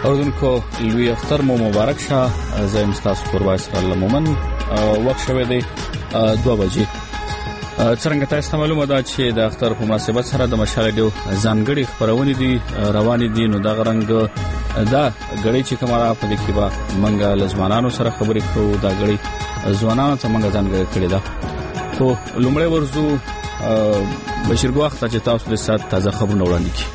اوردونکو لوی اختر مو مبارک شه. زه تاسو قربان اسرائیل مومن. وخت شوه دی 2 بجې. څنګه تاسو ته معلومه ده چې د اختر په مناسبت سره د مشال ډیو ځانګړي خبرونه دي روان دي. نو دا غرنګ دا غړي چې کومه په دې کې به منګه لزمانانو سره خبرې کوو. دا غړي ځوانانو ته منګه ځانګړي کړی دا. خو لومړی ورزو بشیرګو وخت چې تاسو د سات تازه خبرونه وړاندې کړئ.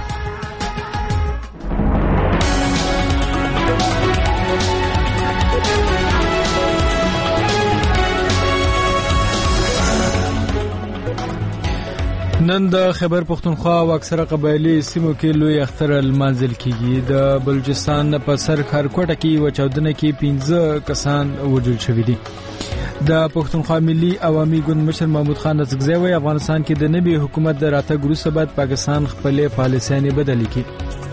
نن د خیبر پختونخوا او اکثره قبایلی سیمو کې لوی اختر لمانځل کیږي. د بلوچستان په سر خارکوټه کې و چاودنه کې 15 کسان وژل شوي دي. د پختونخوا ملي عوامي ګوند مشر محمود خان اڅکزی وایي افغانستان کې د نوي حکومت د راتګ وروسته باید پاکستان خپل پالیسیانې بدلې کړي.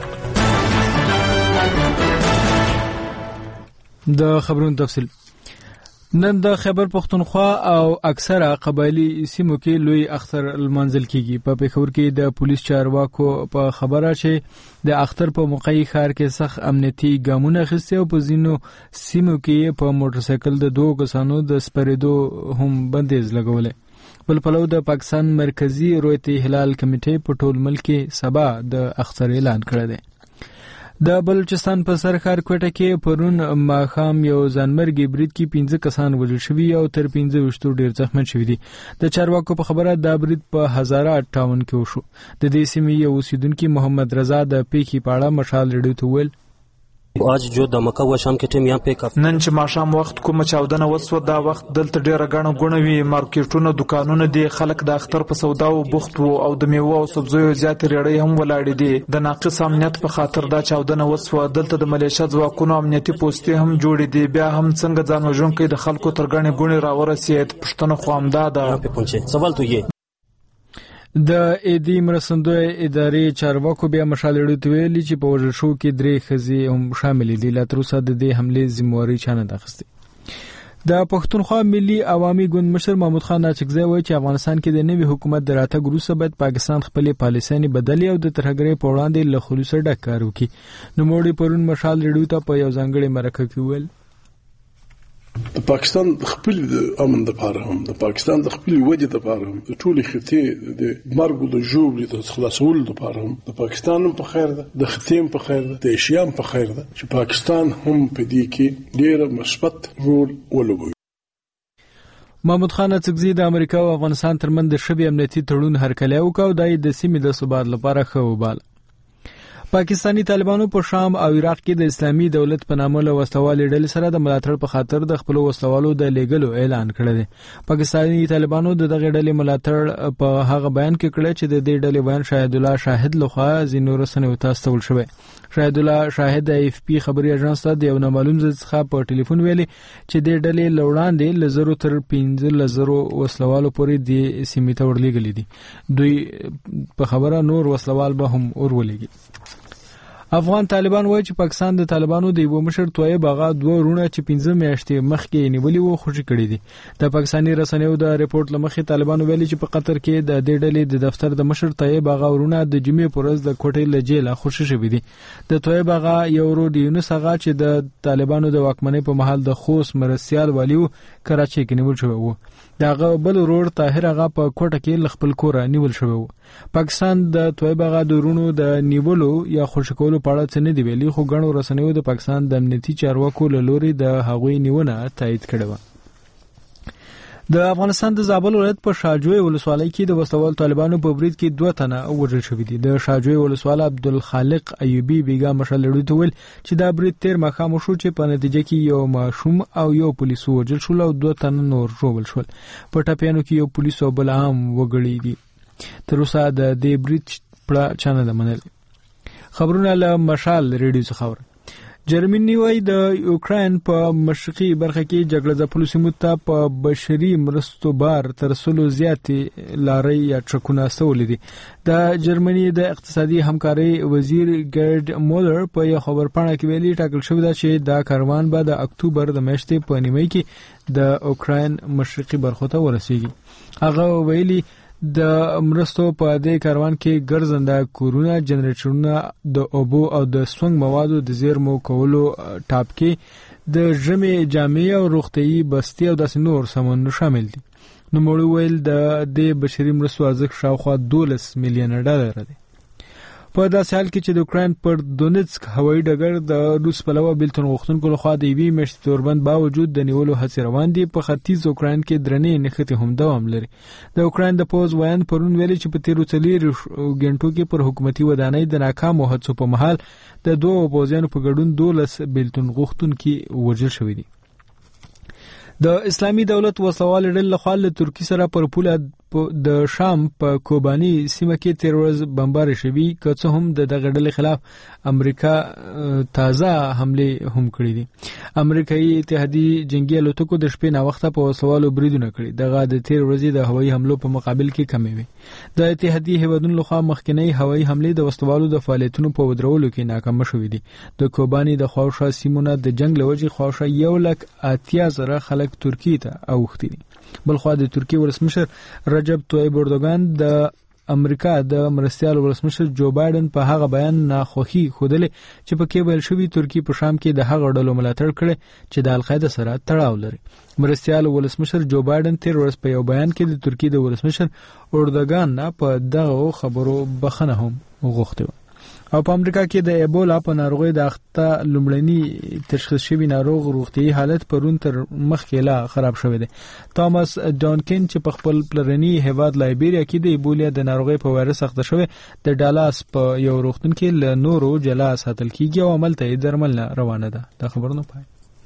د خبرونو تفصیل. نن د خیبر پختونخوا او اکثره قبایلی سیمو کې لوی اختر لمانځل کیږي. په پېښور کې د پولیس چارواکو په خبره چې د اختر په موقع ښار کې سخت امنیتي ګامونه اخیستي او په ځینو سیمو کې په موټر سایکل د 2 کسانو د سپریدو هم بندیز لګولې. بل پلو د پاکستان مرکزی رویت هلال کمیټې په ټول ملک کې سبا د اختر اعلان کړی دی. د بلوچستان په سر خارکوټه کې پرون ماښام یو ځانمرګي برید کې 15 کسان وژل شوي او تر 15 ډیر زخمی شوي دي. د چارواکو په خبره دا برید په 1058 کې وشو. د دې سیمې یو اوسیدونکو محمد رضا د پیښې په اړه مشال ریډیو ته ویل आज जो धमाका हुआ शाम के टाइम यहाँ पे काफी نن چې ماښام وخت کومه چاودنه وسوه دا وخت دلته ډیره غاڼه غونوي مارکیټونه دکانونه دي خلک د اختر په سودا او بوخت وو او د میوه او سبزیو زیات ریړې هم ولاړې دي. د ناقص امنیت په خاطر دا چاودنه وسوه. دلته د ملیشیا ځواکونو امنیتي پوسټې هم جوړې دي. بیا هم څنګه ځان وژونکي د خلکو تر غاڼې غونې راورسېد. پښتنه خو همدا ده. سوال تو یې د ایدی مرستندوی ادارې چارواکو بیا مشال ریډیو ته ویلي چې په وژل شو کې 3 ښځې هم شامل دي. لا تر اوسه د دې حملې ذمہواری چا نه اخیستې. د پښتونخوا ملي عوامي ګوند مشر محمود خان اڅکزی وایي چې افغانستان کې د نوي حکومت د راتګ وروسته باید پاکستان خپل پالیسیانې بدلې او د ترهګرۍ په وړاندې له خلوص ډک کار وکړي. نوموړي پرون مشال ریډیو ته په یو ځانګړي مرکه کې ویل د پاکستان خپل امن د پاره هم د پاکستان د خپل وجه د پاره هم د ټولي خطې د مرګ د جوړې د خلاصول د پاره هم د پاکستان په خیر ده د خطیم په خیر ده د ایشیام په خیر ده چې پاکستان هم په دې کې ډېر مثبت رول ولوبوي. محمود خان اڅکزی د امریکا او افغانستان ترمنځ د شبي امنیتي تړون هرکلی وکاو. دای د سیمې د ثبات لپاره ښه وباله. پاکستانی طالبانو په شام او عراق کې د اسلامي دولت په نامه له وسلوالې ډلې سره د ملاتړ په خاطر د خپل وسلوالو د لیږلو اعلان کړی دی. پاکستانی طالبانو د دغه ډلې ملاتړ په هغه بیان کې کړی چې د دې ډلې بیان شاهد الله شاهد لخوا ځینو رسنیو ته استول شوی. شاهد الله شاهد د AFP خبري اژانس ته د یو نامعلوم څخه په ټلیفون ویلي چې د ډلې لوړاندې ل 0 تر 15 وسلوالو پورې د سیمې ته ورلېږلي دي. دوی په خبره نور وسلوال به هم ورولېږي. افغان طالبان وایي چې پاکستان د طالبانو د یو مشر طیب اغا 2 رونه چې 15 میاشتې مخکې نیولې وو خوشي کړې دي. د پاکستاني رسنیو د ریپورت لمخې طالبانو ویلي چې په قطر کې د دې ډلې د دفتر د مشر طیب اغا ورونه د جمعې پر ورځ د کوټې له جیله خوشي شوي دي. د طیب اغا یو ورو د یونس اغا چې د طالبانو د واکمنۍ په محل د خوست مرسیال والیو کراچۍ کې نیول شوی وو. دغه بل ورور طاهر اغا په کوټه کې خپل کور نیول شوی وو. پاکستان د طیب اغا د ورونو د نیولو یا خوشی کولو په اړه څه نه دی ویلي. خو ګڼو رسنیو د پاکستان د امنیتي چارواکو له لوري د هغوی نیونه تایید کړې و. د افغانستان د زابل ولایت په شاجوی ولسوالۍ کې د وسلوال طالبانو په برید کې 2 تنه وژل شوي دي. د شاجوی ولسوال عبدالخالق ایوبی بیګا مشال لري ته ویل چې دا برید تیر مخامخ شو چې په نتیجه کې یو ماشوم او یو پولیس وژل شول او 2 تنه نور ژوبل شول. په ټاپیانو کې یو پولیس او بل عام وګړي دي. تر اوسه د دې برید په چانه د منل. خبرونه له مشال ریډیو څخه خبر. جرمني وايي د یوکرين په مشرقي برخه کې جګړه ځپلو سیمو ته په بشري مرستو بار تر 100 زیاتې لارې یا ټرکونه استولې دي. د جرمني د اقتصادي همکاري وزیر ګرډ مولر په یو خبرپاڼه کې ویلي ټاکل شوی دی چې دا کاروان به د اکتوبر د میاشتې په نیمه کې د یوکرين مشرقي برخه ته ورسیږي. هغه ویلي د مرستو په دې کاروان کې ګرځنده کورونه، جنریټرونه، د اوبو او د سونګ موادو د زیرمو کولو ټاپکي، د ژمي جامې او روغتيایي بستي او داسې نور سامانونه شامل دي. نو موږ ویل د بشري مرستو ارزښت شاوخوا 12 میلیون ډالر دی. په داسې حال کې چې د اوکراین پر دونیتسک هوایي ډګر د روس پلوه بیلتون غوښتونکو لخوا د یوې میاشتې توربند باوجود د نیولو هڅې روان دي. په ختیځ اوکراین کې درنې نښتې هم دوام لري. د اوکراین د پوز ویان پرون ویلي چې په تیرو 4 غنټو کې پر حکومتي ودانۍ د ناکامو هڅو په مهال د دوه پوزیانو په ګډون 12 بیلتون غوښتونکي وژل شوي دي. د اسلامي دولت وسوال ډله لخوا له ترکی سره پر پوله د شام په کوبانی سیمه کې 13 ورځ بمبار شوي، که څه هم د دغه ډلې خلاف امریکا تازه حمله هم کړې دي. امریکایي اتحادي جنگي الوتکو د شپې نه وخته په وسوالو بریدونه کړي. دغه د 13 ورځې د هوایي حملو په مقابل کې کمې وي. د اتحادي هیوادونو لخوا مخکنی هوایي حمله د وسوالو د فعالیتونو په ودرولو کې ناکام شوې دي. د کوبانی د خواوشا سیمونه د جنگ لوجې خواوشا 1,80,000 خلک ترکی ته اوختي دي. بلخوا د ترکی ولسمشر رجب طیب اردوغان د امریکا د مرستيال ولسمشر جو بایدن په هغه بیان ناخوښي خوده چې په کې ویل شوی ترکی په شام کې د هغه ډلو ملاتړ کړي چې د القاعده سره تړاو لري. مرستيال ولسمشر جو بایدن 13 ورځې په یو بیان کې د ترکی د ولسمشر اردوغان نه په دغه خبرو بخنه هم غوښته. او په امریکا کې د ایبولا په ناروغي د اخته لومړني تشخیص شوی ناروغ روغتيایي حالت پرون تر مخکې لا خراب شوی دی. توماس ډانکن چې په خپل پلرني هیواد لایبیریا کې د ایبولا د ناروغي په وایرس اخته شوی د ډالاس په یو روغتون کې له نورو جلا ساتل کیږي او عمل ته درمل روانه ده. دا خبرونه پای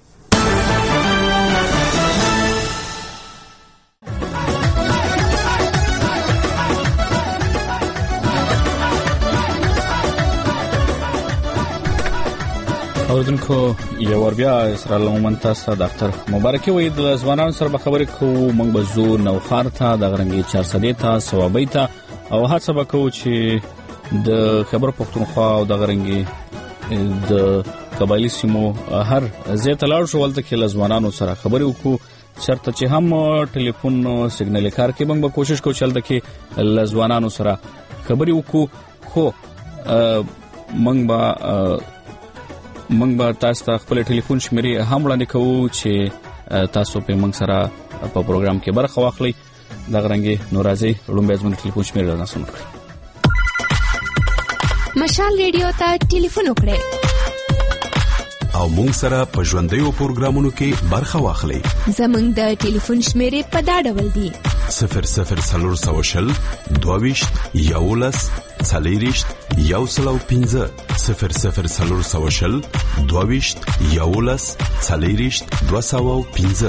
اوردونکو یو ور بیا اسرائیل مومن تاسو د اختر مبارکي وي. د ځوانانو سره خبرې کوو. موږ به زو نو خار ته د غرنګي 400 ته ثوابي ته او هڅه وکړو چې د خبر پښتونخوا او د غرنګي د قبایلی سیمو هر زیات لاړ شو ولته کې ځوانانو سره خبرې وکړو. شرط چې هم ټلیفون سیګنال کار کې موږ به کوشش کوو چې ولته کې ځوانانو سره خبرې وکړو. خو موږ به تاسو ته خپل ټلیفون شمیرې هم وړاندې کوو چې تاسو په موږ سره په پروګرام کې برخه واخلئ. د غرنګي نورازي لومبه زموږ ټلیفون شمیرې راځه سم کړئ. مشال ریډیو ته ټلیفون وکړئ او موږ سره په ژوندۍ پروګرامونو کې برخه واخلئ. زموږ د ټلیفون شمیرې په دا ډول دي: 00 22 11 40 115 00 22 11 40 215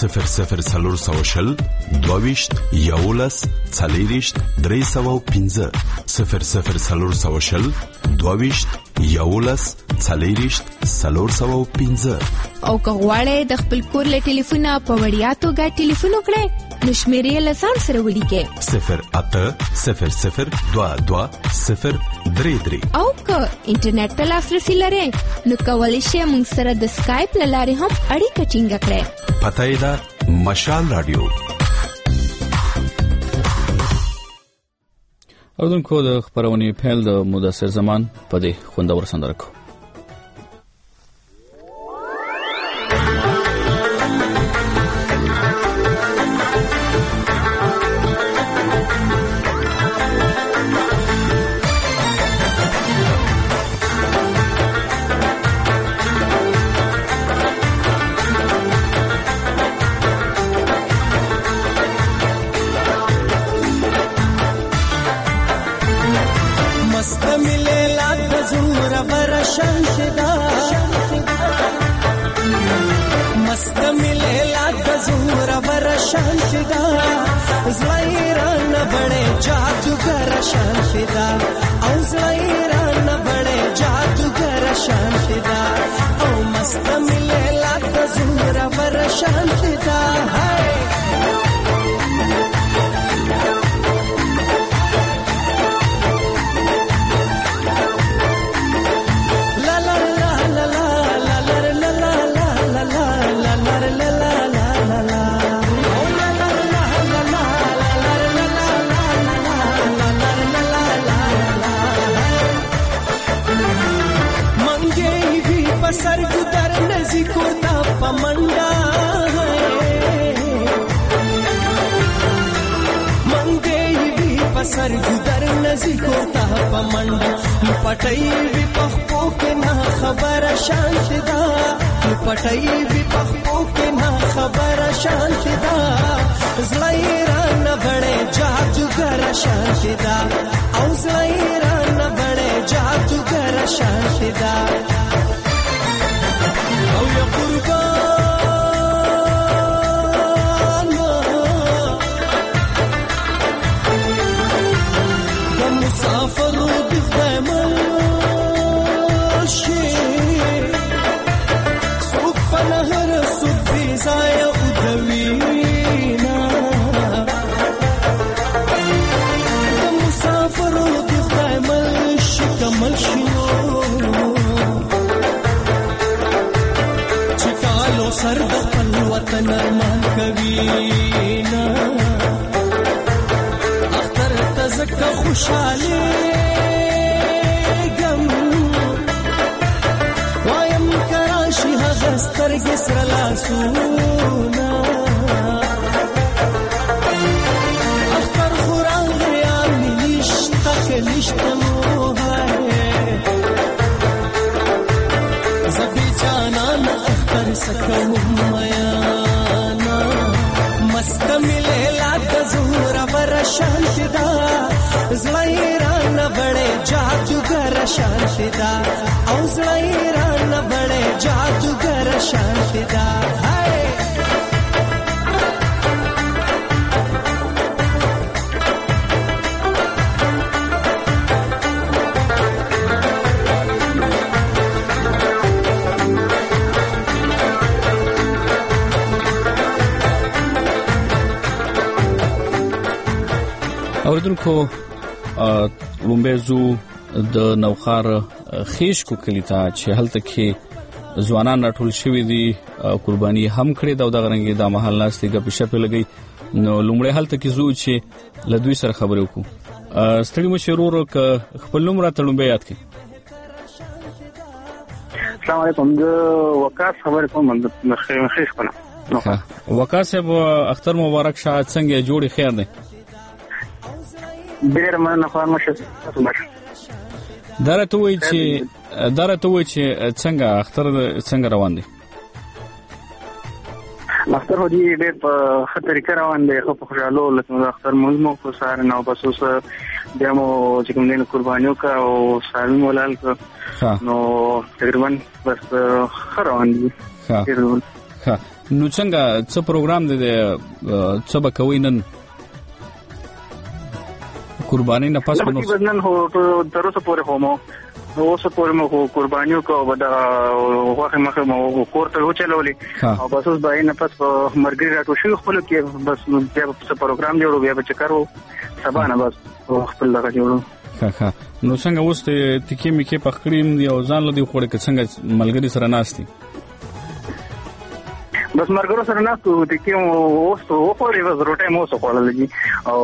00 22 11 40 315 00 22 11 40 315. او که غواړئ د خپل کور له ټلیفونه په وړیا توګه ټلیفون وکړئ نو شمیرې له ځان سره ولیکئ 0800 22 033. او که انټرنیټ ته لاسرسي لرئ نو کولی شئ موږ سره د سکایپ له لارې هم اړیکه ټینګه کړئ. پته یې ده مشال رادیو. اوردونکو د خبرونې پیل د مدثر زمان په دې خوندور سندره کو. پمنډا منګي وی پسر ګدر نزي کوتا پمنډا پټي وی پخپو کې نه خبر شانتدا پټي وی پخپو کې نه خبر شانتدا زړیرا نه بڑے جادوګر شانتدا او زړیرا نه بڑے جادوګر شانتدا او یا قربان د مسافر د خدمشي سوق فنهر سوق بيزايا ودوينا د مسافر د خدمشي کمل شنو سر د خپل وطن ارمان کوي نا اختر تزکه خوشاله غم وایم کراشي هغه سترګې سره لاسونه اختر خوران یا نشته کلیشته مو زبي جانان اختر سکم میانا مست ملے لاد زور ور شانتدا زړیران بڑے جادوګر شانتدا او زړیران بڑے جادوګر شانتدا هاي اوردونکو لومبېزو د نوخار خېشکو کلیتا چې هلته کې ځوانان راټول شوي دي قرباني هم کړې دا د غرنګي د محل ناستې غپ شپ لګي نو لومړی هلته کې زو چې لدوی سره خبرې وکړو ستړي مو شرور ک خپل نوم را تلومبې یاد کړئ السلام علیکم د وقاص خبرې کوم د خېشکو نه وقاص صاحب اختر مبارک شه څنګه جوړي خیر دی ډېر مننه خاموشه درته وای چې څنګه اختر څنګه روان دي اختر هدي ډېر په خطر کې روان دي خو په خوشاله لکه اختر مو کو سار نو بسوس دمو چې کوم دین قربانیو کا او سالم ولال نو تقریبا بس روان دي نو څنګه څه پروګرام دي څه به کوي نن قربانی نه پس نو نن هو تر اوسه پورې همو اوسه پورې مو قربانیو کو ودا واخه مخه مو کوړته وچلولې او بس اوس باندې نه پس مرګري راټو شو خپل کې بس بیا څه پروګرام جوړو بیا چې کارو سبا نه بس خپل لګا جوړو نو څنګه اوس ته تکي مې کې پخړیم دی او ځان لدی خوړې کې څنګه ملګری سره ناشتي بس مرګرو سره ناشتو تکي اوس او پورې وزروټه مو سو خپل لګي او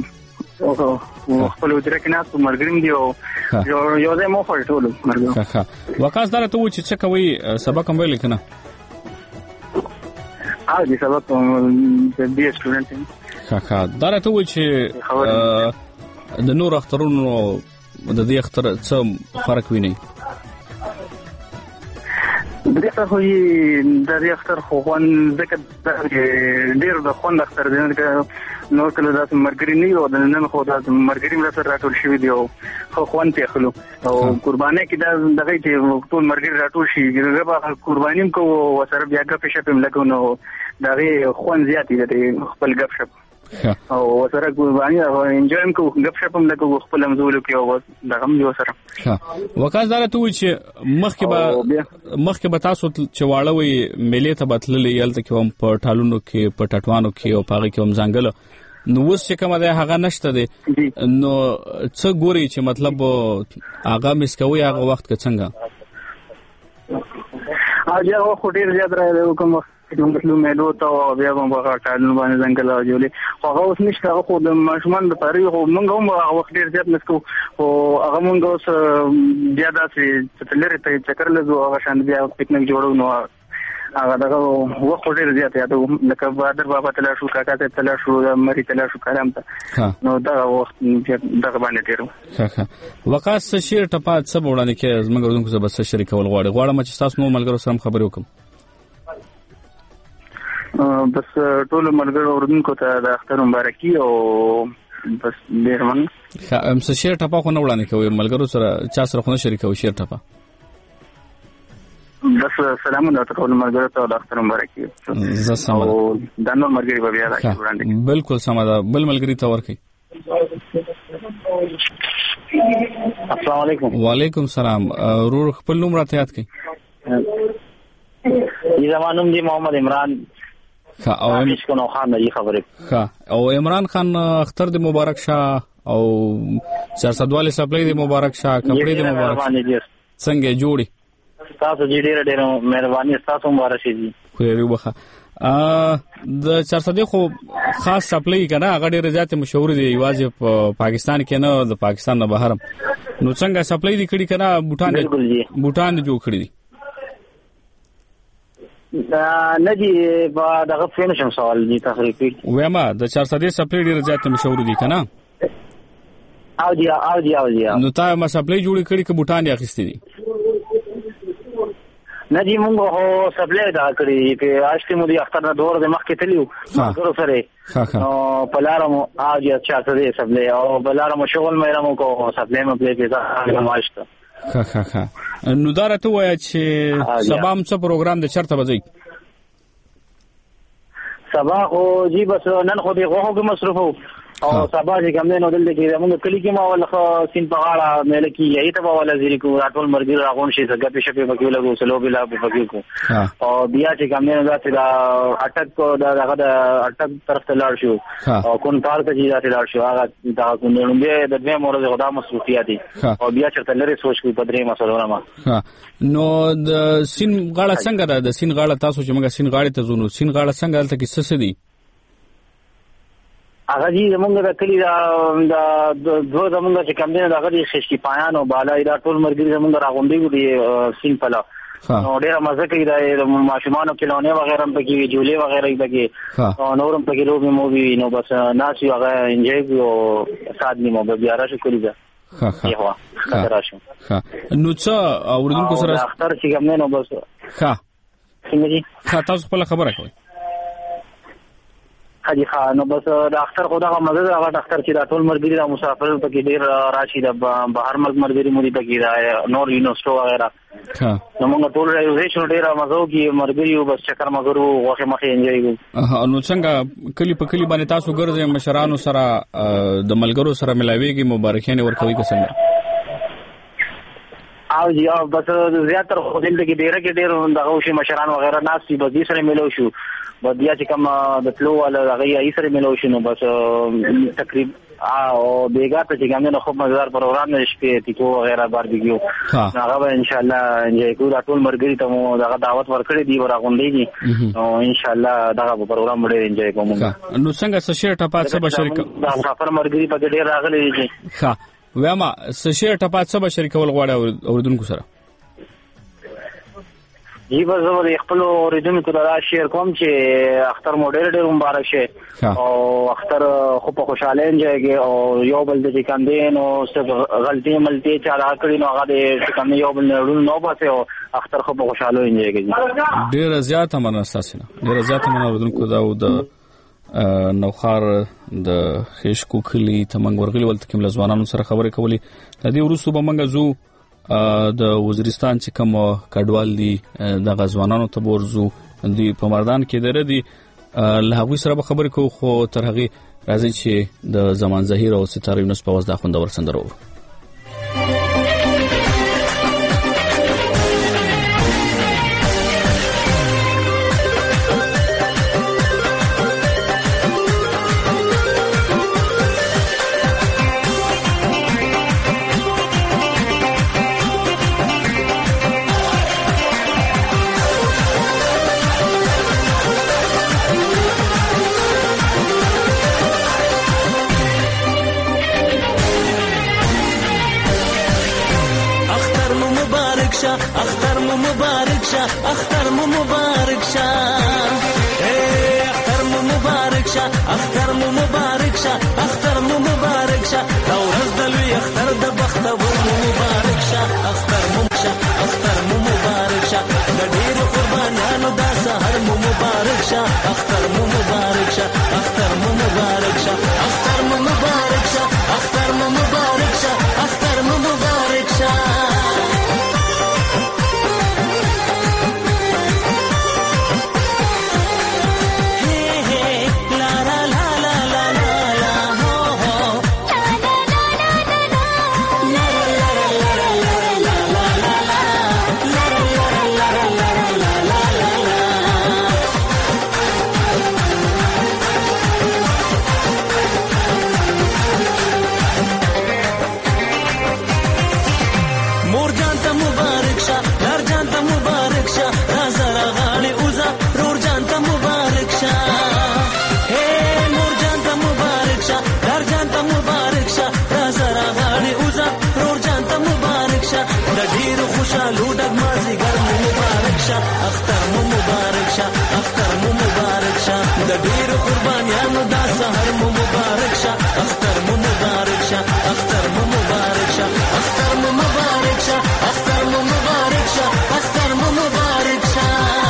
خپل وجره کې ناس مرګریم دی او یو ځای مو فرټول مرګ وقاص دره ته و چې څه کوي سبق هم ویل کنه دي سبق د بي سټوډنټ دره ته و چې د نور اخترونو د دې اختر څه فرق ویني د دې خو د دې اختر خو ځکه ډېر د خوند اختر دی نو کله دا مرګري نه یو د نن خو دا مرګري مله سره راټول شوی دی او خو خوند ته خلو او قرباني کې دا دغه چې ټول مرګري راټول شي غوړه قربانیم کو وسره بیا غف شپم لګو نو دغه خوند زیات دی خپل غف شپ او وسره قرباني او انجویم کو غف شپم لګو خپل مزول کې او دغه یو سره وکاس دره ته و چې مخکې به تاسو چې واړوي ملي ته بتللې یلته کې هم په ټالونو کې په ټټوانو کې او پاغي کې هم ځنګل نو اوس چې کومه ده هغه نشته دي نو څه ګوري چې مطلب هغه مسکوي هغه وخت کې څنګه اجازه خو ډیر زیات راځي کوم کومه مېلو ته بیا هم هغه ټالونو باندې ځنګل راځي هغه اوس نشته خو د ماشومان د تاریخ موږ هم وخت ډیر زیات نسکو او هغه موږ اوس بیا داسې تلری ته چکر لږه هغه شان بیا پکنیک جوړو نو هغه دغه وخت ډیر زیات یادو لکه بادر بابا تل شو کاکا ته تل شو مری تل شو کلام ته نو دا وخت دغه باندې ډیرو ښه وقاص شیر ټپات څه وړاندې کې زموږ ورونکو سره بس شریکول غواړم چې تاسو نو ملګرو سره خبرې وکم بس ټول ملګرو ورونکو ته د اختر مبارکي او بس ډیر من ښه شیر ټپا خو نه وړاندې کوي ملګرو سره چا سره خو نه شریکوي شیر ټپا بس سلامونه ټول ملګرو ته د اختر مبارکي زه سم او د نور ملګری به بیا راځي وړاندې بالکل سم ده بل ملګری ته ورکي السلام علیکم وعلیکم السلام ورور خپل نوم راته یاد کړئ زمانوم دی محمد عمران او عمران خان اختر دی مبارک شه او سرسدوالي سپلای دی مبارک شه کپڑے دی مبارک څنګه جوړي تاسو ډېر مهرباني تاسو مبارک شي خو یې وبخه د چارسدې خو خاص سپلای کنه هغه ډېر زیات مشهور دی یوازې په پاکستان کې نه د پاکستان نه بهر نو څنګه سپلای دی کړي کنه بوټان جوړ کړی دي نه دی با دغه فینشم سوال دي تقریبا وېما د چارسدې سپلای ډېر زیات مشهور دي کنه او دی نو تا ما سپلای جوړ کړي ک بوټان یې اخیستي دي نه دی مونږ هو سپلای دا کړی په آشتي مو دی اختر نه دور د مخ کې تلیو ګورو سره نو پلارمو اج اچھا سره سپلای او بلارمو شغل مې رمو کو سپلای مې په پیسه ماشته ښه نو دا راته وایي چې سبا هم څه پروګرام د چرته بځي سبا خو جی بس نن خو دی غوښو کې مصروف او سبا چې کوم نه دل کې موږ کلی کې ما ول سین په غاړه مې لکه یی ته په ولا زیری کو راټول مرګ راغون شي څنګه په شپه په کې لګو سلو بلا په کې کو او بیا چې کوم نه ذات دا اٹک کو دا هغه اٹک طرف ته لاړ شو او کون پار ته ځي ذات لاړ شو هغه دا کو نه به د دې مورز خدا مصروفیات دي او بیا چې تلری سوچ کوي په درې مسلو ما نو د سین غاړه څنګه ده د سین غاړه تاسو چې موږ سین غاړه ته زونو سین غاړه څنګه تل کې څه دي هغه جی زمونږ د کلی دا دوه زمونږ چې کم دي هغه د خشکی پایان او بالا دا ټول مرګري زمونږ راغونډي دي سین پلا نو ډېر مزه کوي دا ماشومان کې لونه وغیرہ پکې جولې وغیرہ پکې او نورم پکې لوبي مووي نو بس ناس یو هغه انجوای او سات نیمه بیا راشه کولی دا ښه راشه نو څه اوردونکو سره اختر چې کم نه نو بس ښه تاسو خپل خبره کوئ حاجی خان نو بس د اختر خدا غو مزه هغه اختر چې د ټول مرګري د مسافر پکې ډیر راشي د بهر ملک مرګري مودي پکې دا نور یونیورسيټي وغیرہ نو موږ ټول ریزرவேشن ډیر مزه کی مرګري بس چکر مګرو واخه مخه انجوای کو نو څنګه کلی په کلی باندې تاسو ګرځي مشرانو سره د ملګرو سره ملاويږي مبارکانه ورکوي قسم او جی او بس زیاتره خو دلته کې ډیره کې ډیر دغه شي مشران وغیرہ ناس چې بس دې سره ملو شو بیا چې کوم د تلو ولا هغه یې سره ملو شو نو بس تقریبا او بیګا ته چې ګامنه خو مزار پروګرام نشته تیکو وغیرہ باربیکیو هغه به ان شاء الله انجوای کوو ټول مرګري ته مو دغه دعوت ورکړې دی ورغونډيږي او ان شاء الله دغه پروګرام ډېر انجوای کوم نو څنګه سشیر ټپات څه بشریک دا سفر مرګري په ډېر راغلي دي ښه وېما سشیر ټپات څه بشریکول غواړي اوردونکو سره جی بس زه خپل اوریدونکو ته دا شیر کوم چې اختر مو ډېر مبارک شه او اختر خو په خوشاله انجوای او یو بل د کاندین او څه غلطي ملتي چې علاقه کړي نو هغه د کاندین یو بل نو باسه او اختر خو په خوشاله انجوای کوي ډېر زیات مننه تاسو ډېر زیات مننه اوردونکو دا او د نوخار د خشکو کلی تمنګ ورغلی ولته کوم ځوانانو سره خبرې کولې د دې ورسو به منګه زو د وزیرستان چې کوم کډوال دي د غزوانانو ته ورزو دی په مردان کې دره دي له هغه سره خبرې کوو خو تر هغه راځي چې د زمان ظهیر او ستاره یونس په واسطه خوندور سندرو شه اختر مو مبارک شه اختر مو مبارک شه اختر مو مبارک شه اختر مو مبارک شه اختر مو مبارک شه اختر مو مبارک شه اختر مو مبارک شه د ډیر قربانیانو دا سحر مو مبارک شه اختر مو مبارک شه اختر مو مبارک شه اختر مو مبارک شه اختر مو مبارک شه اختر مو مبارک شه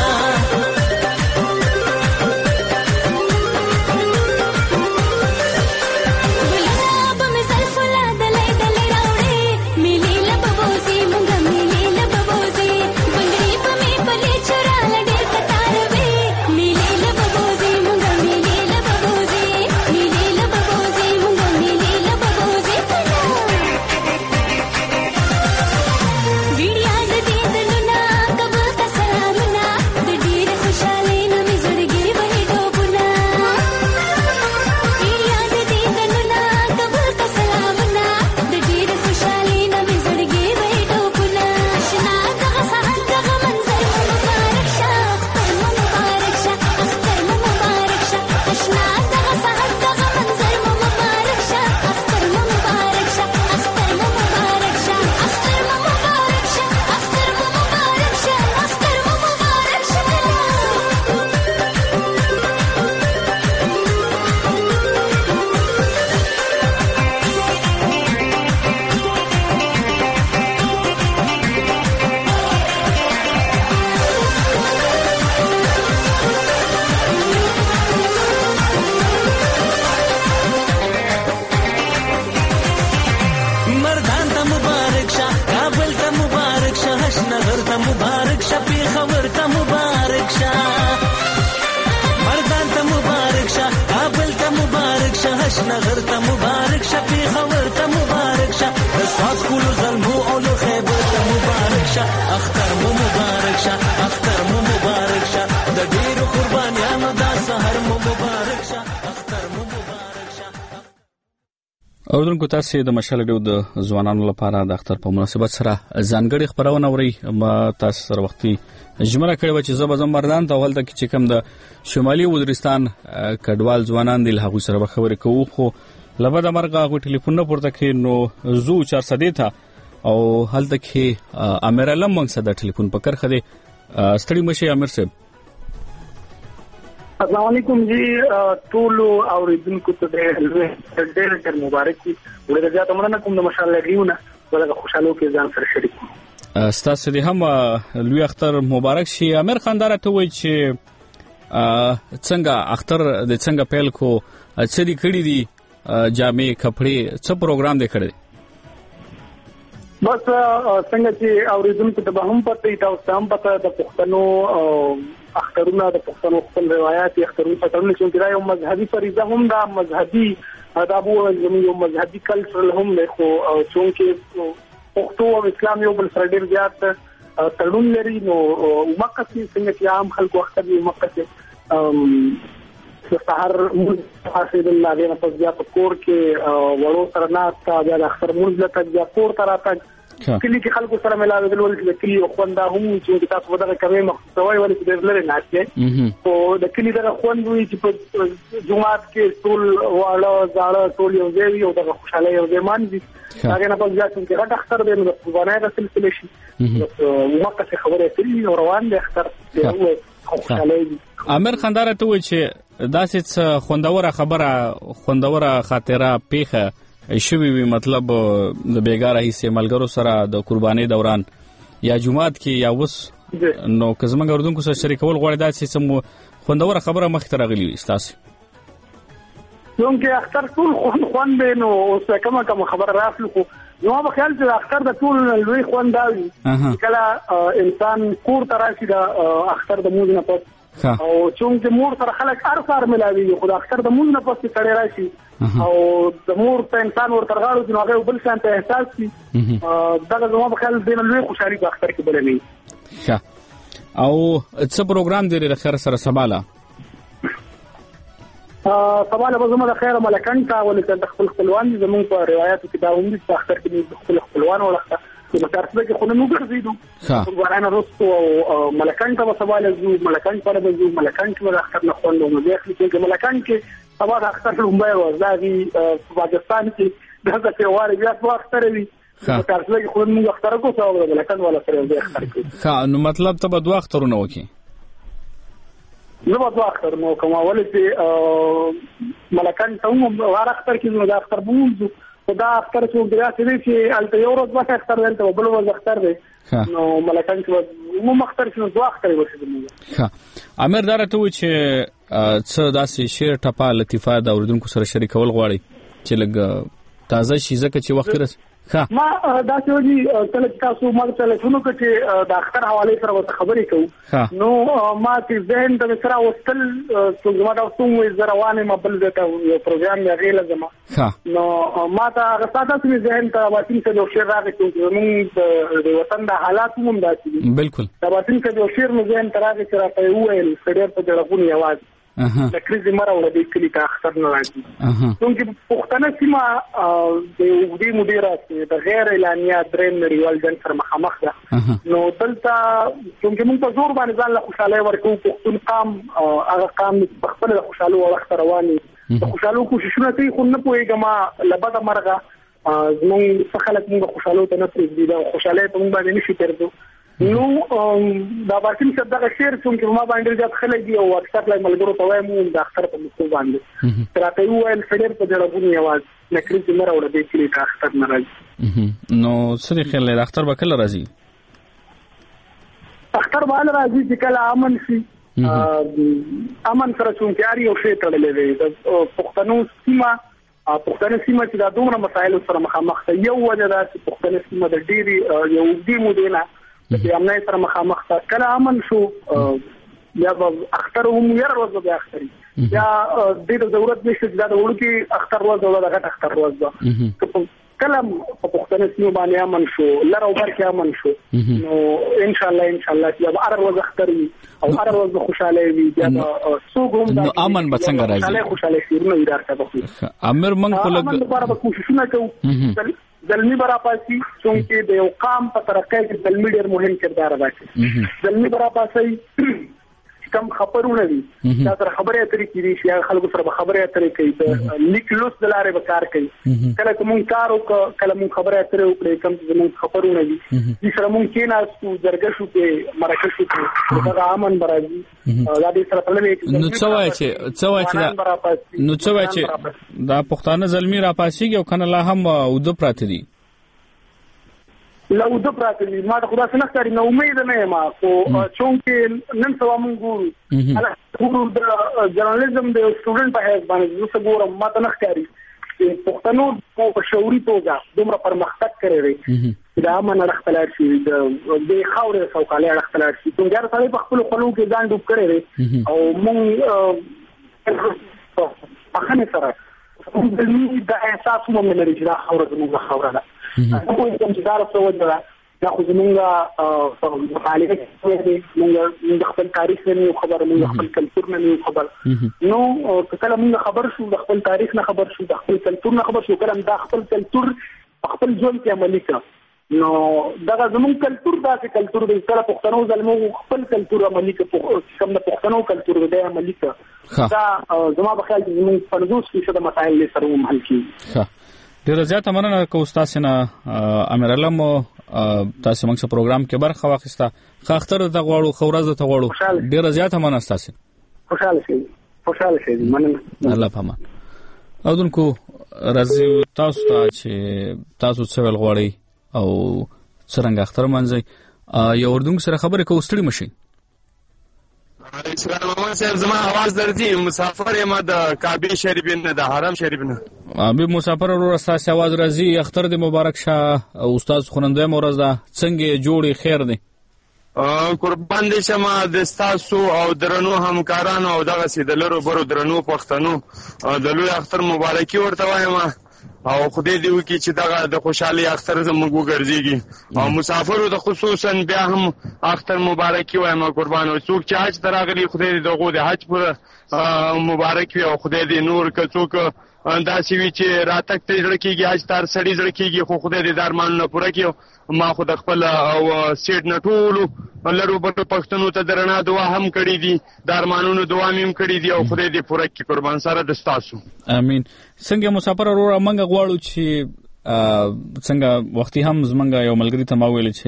نغر ته مبارک شه پیښور ته مبارک شه د ساز کولو زلمو او له خیبر ته مبارک شه اختر مو مبارک شه اختر مو مبارک شه د ډیرو قربانیانو دا سحر مو مبارک شه اختر مو مبارک شه. اوردونکو تاسو د مشال ډیو د ځوانانو لپاره د اختر په مناسبت سره ځانګړي خبرونه اوري. ما تاسو سره وختي جمله کړې و چې زبزم مردان ته ولته چې کوم د شمالي وزیرستان کډوال ځوانان د هغه سره خبرې کوو خو لبد مرغه غو ټلیفون نه پورته کې نو زو 400 ته او هلته کې امیر علم موږ سره د ټلیفون په کرخه دي. ستړي مشه امیر صاحب. السلام علیکم جی ټول اوریدونکو ته ډېر مبارک وي. ولې دا ته مننه کوم د مشال لګیونه ولې خوشاله کې ځان سره شریک ستاسو دې هم لوی اختر مبارک شي. امیر خاندار ته وایي چې څنګه اختر د څنګه پیل کو څه دي کړی دي جامې کپڑے څه پروګرام دی کړی بس څنګه چې اوریدونکو ته به هم پته ای تاسو هم پته د پښتنو اخترونه د پښتنو خپل روایت اخترونه پټول چې دا یو مذهبي فریضه هم دا مذهبي آداب او یو مذهبي کلچر هم له خو چې پښتو او اسلام یو بل سره ډیر زیات تړون لري. نو مکه څنګه چې عام خلکو اختر دی مکه چې سحر حاصل الله دې په بیا په کور کې وړو سره ناستا بیا د اختر مونږ لته بیا کور ته راتګ کلی کې خلکو سره ملاوي د ولې د کلی خوندا هم چې تاسو ودغه کوي مخصوصي ولې چې ډېر لري ناشته او د کلی دغه خوندوي چې په جمعات کې ټول واړه زاړه ټول یو ځای او د خوشاله یو ځای مانځي هغه نه په ځای چې راټ اختر دې نو په باندې د سلسله شي وخت څه خبره کوي او روان دي اختر خوشاله. امیر خاندار ته وایي چې داسې خوندوره خبره خوندوره خاطره پیخه شوی وي مطلب د بیګاره هیڅ ملګرو سره د قرباني دوران یا جمعات کې یا وس نو کزمنګ اردوونکو سره شریکول غواړي داسې سم خوندوره خبره مخ ته راغلی تاسو چې اختر ټول خوند دی نو اوس کومه خبره راسلو خو نو په خیال چې اختر د ټول لوی خوند دی کله انسان کور ته راشي د اختر د موږ نه پات او چې مور سره خلک ارفار ملاوي خو د اختر د موږ نه پات سړی راشي او د مور ته انسان ورته غاړو چې هغه بل شان ته احساس شي دا زما په خیال دی لوی خوشحالي په اختر کې بلني او څه پروګرام دی د خیر سره سباله سباله به زموږ د خیر ملکان ته ولې د خپل خپلوان زموږ په روایتو کې دا وندي چې اختر کې د خپل خپلوان ولخته په ترڅ کې خو نه ګرځیدو ورانه رستو او ملکان ته سباله زو ملکان پر به زو ملکان کې د اختر نه خوند نو دی چې ملکان کې سبا د اختر لومبه وځي په پاکستان کې دغه څه واره بیا په اختر وي په ترڅ کې خو نه اختر کو څو ملکان ولا سره دی اختر کې نو مطلب ته به دوه اخترونه وکي نو په دوه اختر نو کومه ولې ملکان ته هم واره اختر کې نو د اختر بوزو دا اختر څو بیا چې الته یو ورځ وخت اختر ولته بل ورځ اختر دی نو ملکان چې مو مختار شنو دوه اختر وشي امیر دارته و چې څه داسې شعر ټپه لطیفه د اوریدونکو سره شریکول غواړي چې لږ تازه شي ځکه چې وخت رس ما دا چې وږي کله تاسو ما ټلیفون وکړي د اختر حواله سره وته خبرې کوو نو ما چې ذهن د سره وستل څو زما دا څومره زروانه مبل دته یو پروګرام یې غیله زما نو ما دا غساته چې ذهن ته واتین څه یو شعر راغی چې موږ د وطن د حالات هم داسي بالکل دا واتین څه یو شعر مې ذهن ته راغی چې راته وویل سړی په جوړونه یواز د کریزي مراوله د کلی ته اختر نه راځي څنګه پښتنه سیمه د وګړي مدیره د غیر اعلانیا دریم نړیوال جنګ سره مخامخ ده نو دلته څنګه موږ په زور باندې ځان له خوشاله ورکو پښتون قام هغه قام په خپل خوشاله وخت رواني د خوشاله کوششونه کوي خو نه پوهیږم لبده مرغه زموږ څخه خلک موږ خوشاله ته نه پریږدي دا خوشاله ته موږ باندې نشي ترځو نو دا باکین څه دغه شعر چې ما باندې ځات خلک دی او اکثر لای ملګرو ته وایم د اختر په مستو باندې راته وایي فډر په جوړونه یواز نکري چې مره وړه دې کلی ته اختر نه راځي نو سړي خل له اختر به کله راځي اختر باندې راځي چې کله امن شي امن سره چونکاري او شی تړلې وي د پښتنو سیمه چې دا دومره مسایل سره مخامخ ده یو وجه دا چې پښتنو سیمه د ډيري یو دې مودینه د امنیت سره مخامخ ده کله امن شو یا اختر هم یې ورځ به اختري یا د ضرورت نشته دا د وړو کې اختر ورځ او د غټ اختر ورځ ده کله په پښتنو سیمه باندې امن شو لره او برکه امن شو نو ان شاء الله چې هر ورځ اختري او هر ورځ خوشاله وي بیا سوګم نو امن به څنګه راځي خوشاله شي نو اداره کوي امیر موږ په لګ لپاره کوششونه کوو زلمی برا پاسی چونکه د یو قام په ترقۍ کې زلمی ډېر مهم کردار ادا کوي زلمی برا پاسی کم خبرونه دي دا تر خبره اترې کیږي چې خلکو سره خبره اترې کوي د لیک لوس دلاره به کار کوي کله کوم کار او کله مون خبره اترې وکړي کوم زموږ خبرونه دي چې سره مون کې ناسو جرګه شو کې مرکه شو کې دا امن برازي دا دې سره په لوي نو څه وای چې دا پښتانه زلمی را پاسيږي او کنه لا هم ودو پراته دي لا ودو پراته دي ما خدا څنګه کاری نو امید نه ما خو چونکه نن سوا مونږ ګورو د جرنالیزم د سټوډنټ په هیڅ باندې زه ګورم ما ته نه کاری پښتنو په شعوري توګه دومره پرمختګ کړی دا امن راختلار شي د خاورې سوکاله راختلار شي څنګه سره په خپل خلکو کې ځان ډوب کړی او مونږ په خنه سره د احساس مو نه لري چې دا خاورې زموږ خاوره ده نو کوم چې دا څه وځه دا خو زموږ په مخالفت کې موږ خپل تاریخ نه خبر موږ خپل کلچر نه خبر نو کله موږ خبر شو د خپل تاریخ نه خبر شو د خپل کلچر نه خبر شو کله دا خپل کلچر خپل ژوند کې عملي کړ نو دا زموږ کلچر دا چې کلچر د سره پښتنو زلمو خپل کلچر عملي کړ کوم د پښتنو کلچر د عملي کړ دا زما په خیال کې زموږ په 50% د مسایل سره هم حل کیږي ډیر زیات مننه کو استاد سینا امیر علم تاسو موږ په پروګرام کې برخه واخیسته خاطر د غواړو خورزه ته غواړو ډیر زیات مننه تاسو خوشاله شئ مننه الله پامان او دونکو راځي تاسو ته چې تاسو څه ول غواړئ او څنګه اختر منځي یو اردوم سره خبرې کوو ستړي مشي اسلام محمد صاحب زما आवाज درځي مسافر یم د کعبه شریف نه د حرم شریف نه ابي مسافر ورو تاسو आवाज راځي اختر د مبارک شه استاد خورنده مورز ده څنګه جوړي خیر دی قربان دي شمه د تاسو او درنو همکارانو او دغه سیدلرو برو درنو پښتنو د لوی اختر مبارکي ورته وایم او خدای دې وکړي چې دغه د خوشحالي اختر زموږ وګرځيږي او مسافرو د خصوصا بیا هم اختر مبارکي وایم قربان او څوک چې حج تراغلي خدای دې دغه د حج پر مبارکي او خدای دې نور کڅوک دا سوي چې راتک ته جوړ کیږي حج تر سړي جوړ کیږي خو خدای دې درمانونه پوره کړي ما خو د خپل او سیټ نه ټولو لرو په پښتنو ته درنه دعا هم کړې دي درمانونو دعا مې هم کړې دي او خدای دې پوره کړي قربان سره د تاسو امين څنګه مسافر ورو منګ غواړو چې څنګه وختي هم زمنګ یو ملګری ته ما ویل چې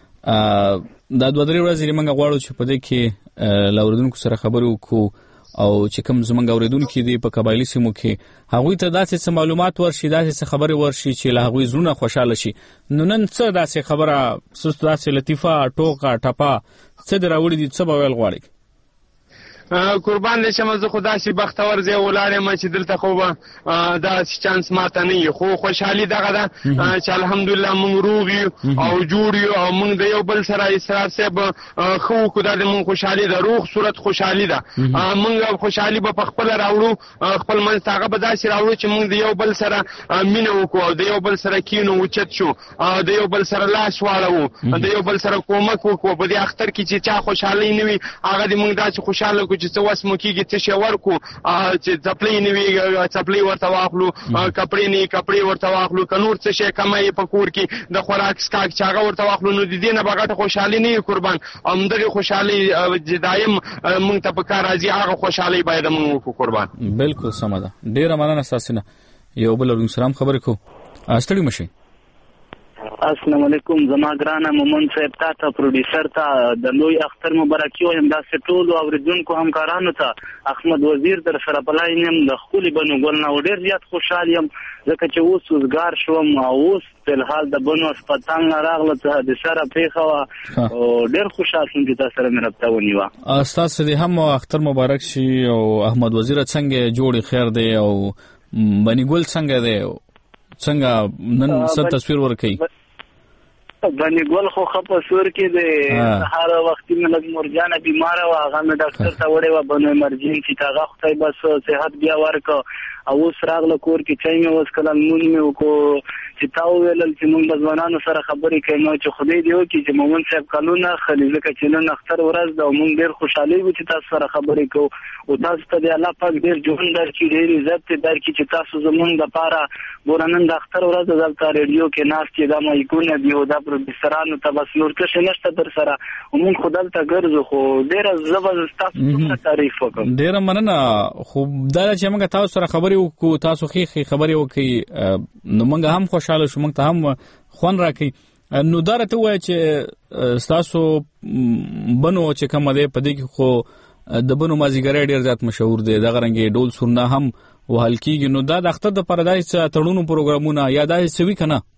دا دوه درې ورځې منګ غواړو چې په دې کې لاوردونکو سره خبرو کو او چې کوم زمونږ اوریدونکو دي په قبایلی سیمو کې هغوی ته داسې معلومات ورشي داسې خبرې ورشي چې له هغوی زړونه خوشاله شي نو نن څه داسې خبره سست داسې لطیفه ټوکه ټپه څه دراوړي دي څه به ویل غواړي قربان دې شمه زه خدا سي بختور زه ولاړم چې دلته خو به دا چانس ماته نه خو خوشحالي دغه ده چې الحمدلله مونږ روغ یو او جوړ یو او مونږ د یو بل سره اسرار صاحب خو کو د مونږ خوشحالي ده روغ صورت خوشحالي ده مونږ خوشحالي به خپل راوړو خپل منځ هغه به داسې راوړو چې مونږ د یو بل سره مینه وکړو او د یو بل سره کینو اوچت شو د یو بل سره لاس واړو د یو بل سره کومک وکړو په دې اختر کې چې چا خوشحالي نه وي هغه دې مونږ داسې خوشاله کو چې څه وس مو کېږي څه شی ورکو چې څپلۍ نه وي څپلۍ ورته واخلو کپړې نه کپړې ورته واخلو که نور څه شی کمی په کور کې د خوراک سکاک چې هغه ورته واخلو نو د دې نه به غټه خوشحالي نه وي قربان همدغې خوشحالي چې دایم موږ ته په کار راځي هغه خوشحالي باید موږ وکړو قربان بالکل سمه ده ډېره مننه ستاسو نه یو بل ورو سلام خبرې کوو ستړي مشئ السلام علیکم زما ګرانه مومن صاحب ته پروډوسر ته د لوی اختر مبارکي وایم داسې ټولو اوریدونکو همکارانو ته احمد وزیر در سره په لاین یم د ښکلي بنو ګل نه ډېر زیات خوشحال یم ځکه چې اوس وزګار شوم او اوس فلحال د بنو هسپتال نه راغله څه د سره پېښه وه او ډېر خوشحال شوم چې تا سره مې رابطه ونیوه ستاسو دې هم اختر مبارک شي او احمد وزیر څنګه جوړې خیر دی او بني ګل څنګه دی څنګه نن څه تصویر ورکوي بني ګل خو خپه سور کې دی هر وخت مې لږ مرجانه بیماره وه هغه مې ډاکټر ته وړې وه بنو ایمرجنسي ته هغه خدای بس صحت بیا ورکړه او اوس راغله کور کې چای مې وڅښله لمونځ مې وکړو چې تا وویلل چې موږ د ځوانانو سره خبرې کوي نو چې خدای دې وکړي چې مومن صاحب کلونه اخلي ځکه چې نن اختر ورځ ده او موږ ډېر خوشحالي وو چې تاسو سره خبرې کوو او تاسو ته دې الله پاک ډېر ژوند درکړي ډېر عزت دې درکړي چې تاسو زموږ دپاره ګوره نن د اختر ورځ ده دلته ریډیو کې ناست چې دا مایکونه دي او دا پروډوسرانو ته بس نور څه نشته در سره موږ خو دلته ګرځو خو ډېره زه به ستاسو څومره تعریف وکړم ډېره مننه خو دا چې موږ تاسو سره خبرې وکړو تاسو ښې خبرې وکړئ نو موږ هم خوشحاله شو موږ ته هم خوند راکړي نو دا راته ووایه چې ستاسو بنو چې کومه دی په دې کې خو د بنو مازدیګری ډېر زیات مشهور دی دغه رنګې ډول سورنا هم وهل کېږي نو دا د اختر دپاره داسې تړونو پروګرامونه یا داسې څه وي که نه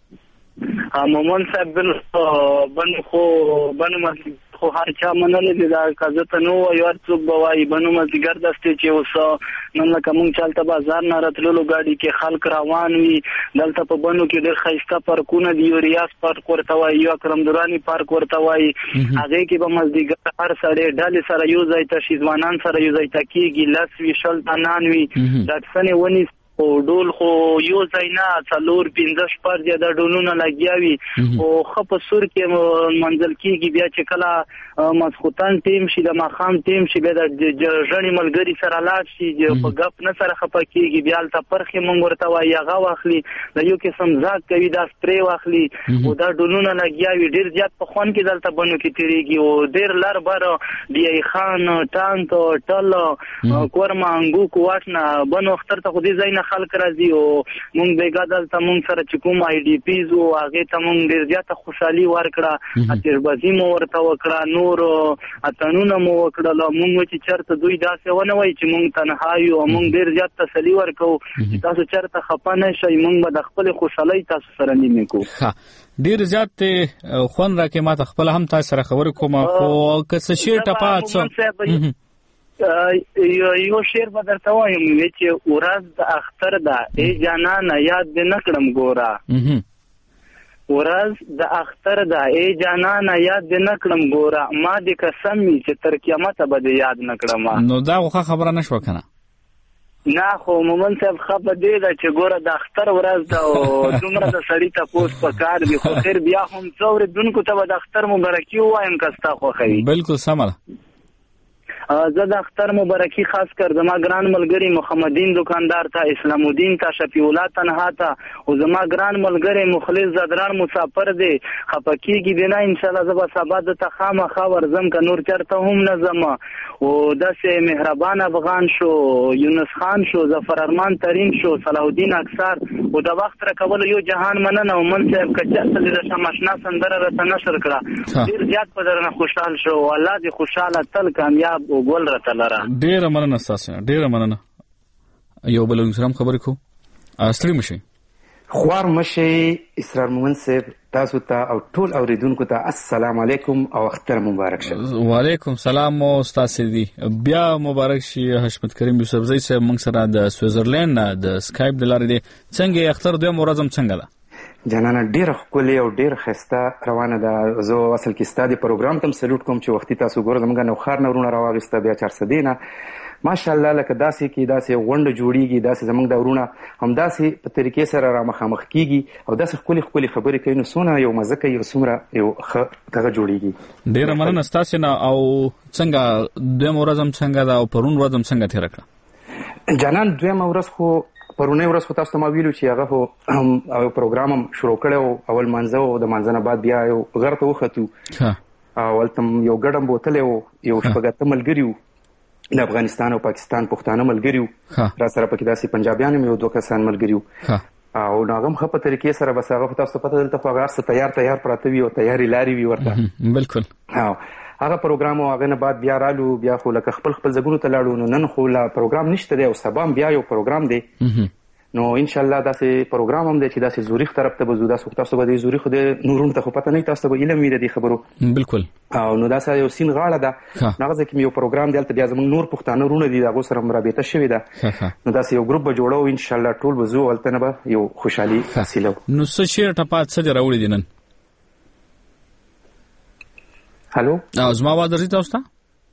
مومن صاحب بنو خو بنو خو هر چا منلې دي دا که ته نو وایو هر څوک به وایي بنو مازدیګر داسې چې اوس نن لکه مونږ چې هلته بازار نه راتللو ګاډي کې خلک روان وي دلته په بنو کې ډېر ښایسته پارکونه دي یو ریاض پارک ورته وایي یو اکرم دراني پارک ورته وایي هغې کې به مازدیګر هر سړی ډلې سره یو ځای ته شي ځوانان سره یو ځای ته کېږي لس وي شل تنان وي ډاکسنې ونیسي او ډول خو یو ځای نه څلور پنځه شپږ زیاده ډولونه لګیا وي خو ښه په سور کې منزل کېږي بیا چې کله ماسخوتن ټیم شي د ماښام ټیم شي بیا د ژڼې ملګري سره لاړ شي په ګپ نه سره خفه کېږي بیا هلته پرخې مونږ ورته وایي هغه واخلي د یو قسم ځاګ کوي دا سپری واخلي او دا ډولونه لګیا وي ډېر زیات په خوند کې دلته بنو کې تېرېږي او ډېر لر بر ډیای خان ټانک ټل کورمه انګوک واټ نه بنو اختر ته خو دې ځای نه خلک راځي او مونږ بیګا دلته مونږ سره چې کوم آی ډي پیز و هغې ته مونږ ډېر زیاته خوشحالي ورکړه اتیربازي مو ورته وکړه نور اتڼونه مو وکړل مونږ چې چېرته دوی داسې ونه وایي چې مونږ تنها یو او مونږ ډېر زیات تسلي ورکوو چې تاسو چېرته خفه نه شئ مونږ به د خپلې خوشحالۍ تاسو سره نیمې کوو ډیر زیات خوان راکې ما ته خپل هم تاسو سره خبرې کوم خو که څه شی ټپات یو شعر به درته وایم چې ورځ د اختر ده ای جانانه یاد دې نه کړم ګوره ورځ د اختر ده ای جانانه یاد دې نه کړم ګوره ما دې قسم وي چې تر قیامته به دې یاد نه کړم. نو دا خو خبره نشوه کنه. نه خو مومن صاحب خبر دی دا چې ګوره د اختر ورځ ده او دومره د سړی تپوس پکار دی خو خیر بیا هم څو اورېدونکو ته به د اختر مبارکي ووایم که ستا خوښوي. بالکل سمه ده. زه د اختر مبارکي خاص کر زما ګران ملګری محمدین دکاندار ته اسلام الدین ته شفیع الله تنها ته او زما ګران ملګری مخلص زدران مسافر دی خپکیږي دی نه ان شاء الله زه به سبا د ته خامخا ورځم که نور چېرته هم نه ځم او داسې مهربان افغان شو یونس خان شو ظفر ارمان ترین شو صلاح الدین اکثر او د وخت راکولو یو جهان مننه او من صاحب که چېرته دې د شماشنا سندره راته نشر کړه ډېر زیات په درنه خوشحال شو الله دې خوشحاله تل کامیاب ګول راته لره. ډیره مننه تاسو ډیره مننه. یو بل انسان خبرې کو ستړي مشي خوار مشي اسرار مومن صاحب تاسو ته او ټول اوریدونکو ته السلام علیکم او اختر مبارک شه. وعلیکم سلام او تاسو دی بیا مبارک شي حشمت کریم یوسف زئی صاحب موږ سره د سویزرلند د سکایپ د لارې دی څنګه اختر دوی مورزم څنګه ده جانانه ډیره ښکلې او ډیره ښایسته روانه ده. زه اصل کې ستا د پروګرام ته هم سلوټ کوم چې وختي تاسو ګوره زموږ نوښار نه ورونه راواغېسته بیا 400 نه ماشاءالله لکه داسې کې داسې غونډه جوړیږي داسې زموږ د ورونه همداسې په طریقې سره را مخامخ کیږي او داسې ښکلې ښکلې خبرې کوي نو څونه یو مزه کوي او څومره یو ښه دغه جوړیږي. ډیره مننه ستاسو نه. او څنګه دویم ورځ هم څنګه ده او پرون ورځ هم څنګه تېره کړه جانان؟ دویمه ورځ خو پرونی ورځ خو تاسو ته ما ویلو چې هغه خو پروګرام هم شروع کړی و اول مانځه و د مانځه نه بعد بیا یو غر ته وختو او هلته یو ګډم بوتلی و یو شپږ اته ملګري وو د افغانستان او پاکستان پښتانه ملګري وو را سره پکې داسې پنجابیان هم یو دوه کسان ملګري وو او هغه هم ښه په طریقې سره بس هغه خو تاسو ته پته دلته خو هغه هر څه تیار پراته وي او تیارې لارې وي ورته. بالکل هغه پروګرام او هغه نه بعد بیا رالو بیا خو لکه خپل ځګونو ته لاړو نو نن خو لا پروګرام نشته دی او سبا بیا یو پروګرام دی نو ان شاء الله داسې پروګرام هم دی چې داسې زوریخ طرف ته به ځو داسې تاسو به د زوریخ د نورونو ته خو پته نه تاسو به علم وي د دې خبرو. بالکل. او نو داسې یو سین غاړه ده هغه ځکه یو پروګرام دی هلته بیا زموږ نور پښتانه ورونه دي هغو سره رابطه شوې ده نو داسې یو ګروپ به جوړو ان شاء الله ټول به ځو هلته نه به یو خوشحالي حاصلو. نو څه شعر ټپات څه دې راوړي دي نن؟ هلو زما آواز درځي تاسو ته؟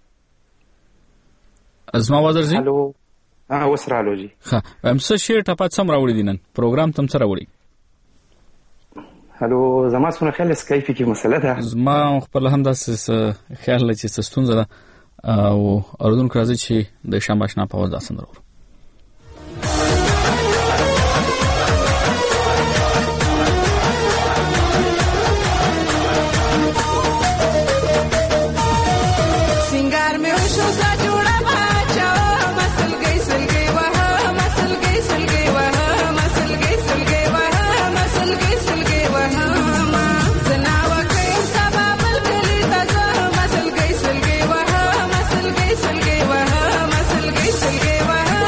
زما آواز درځي؟ هلو اوس رالو جی ښه څه شعر ټپات څه راوړي دي نن پروګرام ته څه راوړي؟ هلو زما څونه خیال سکایپي کې مسله ده زما خپل هم داسې خیال چې څه ستونزه ده او اردوونکو راځي چې د شام اشنا په اواز دا سندره وورو. Salge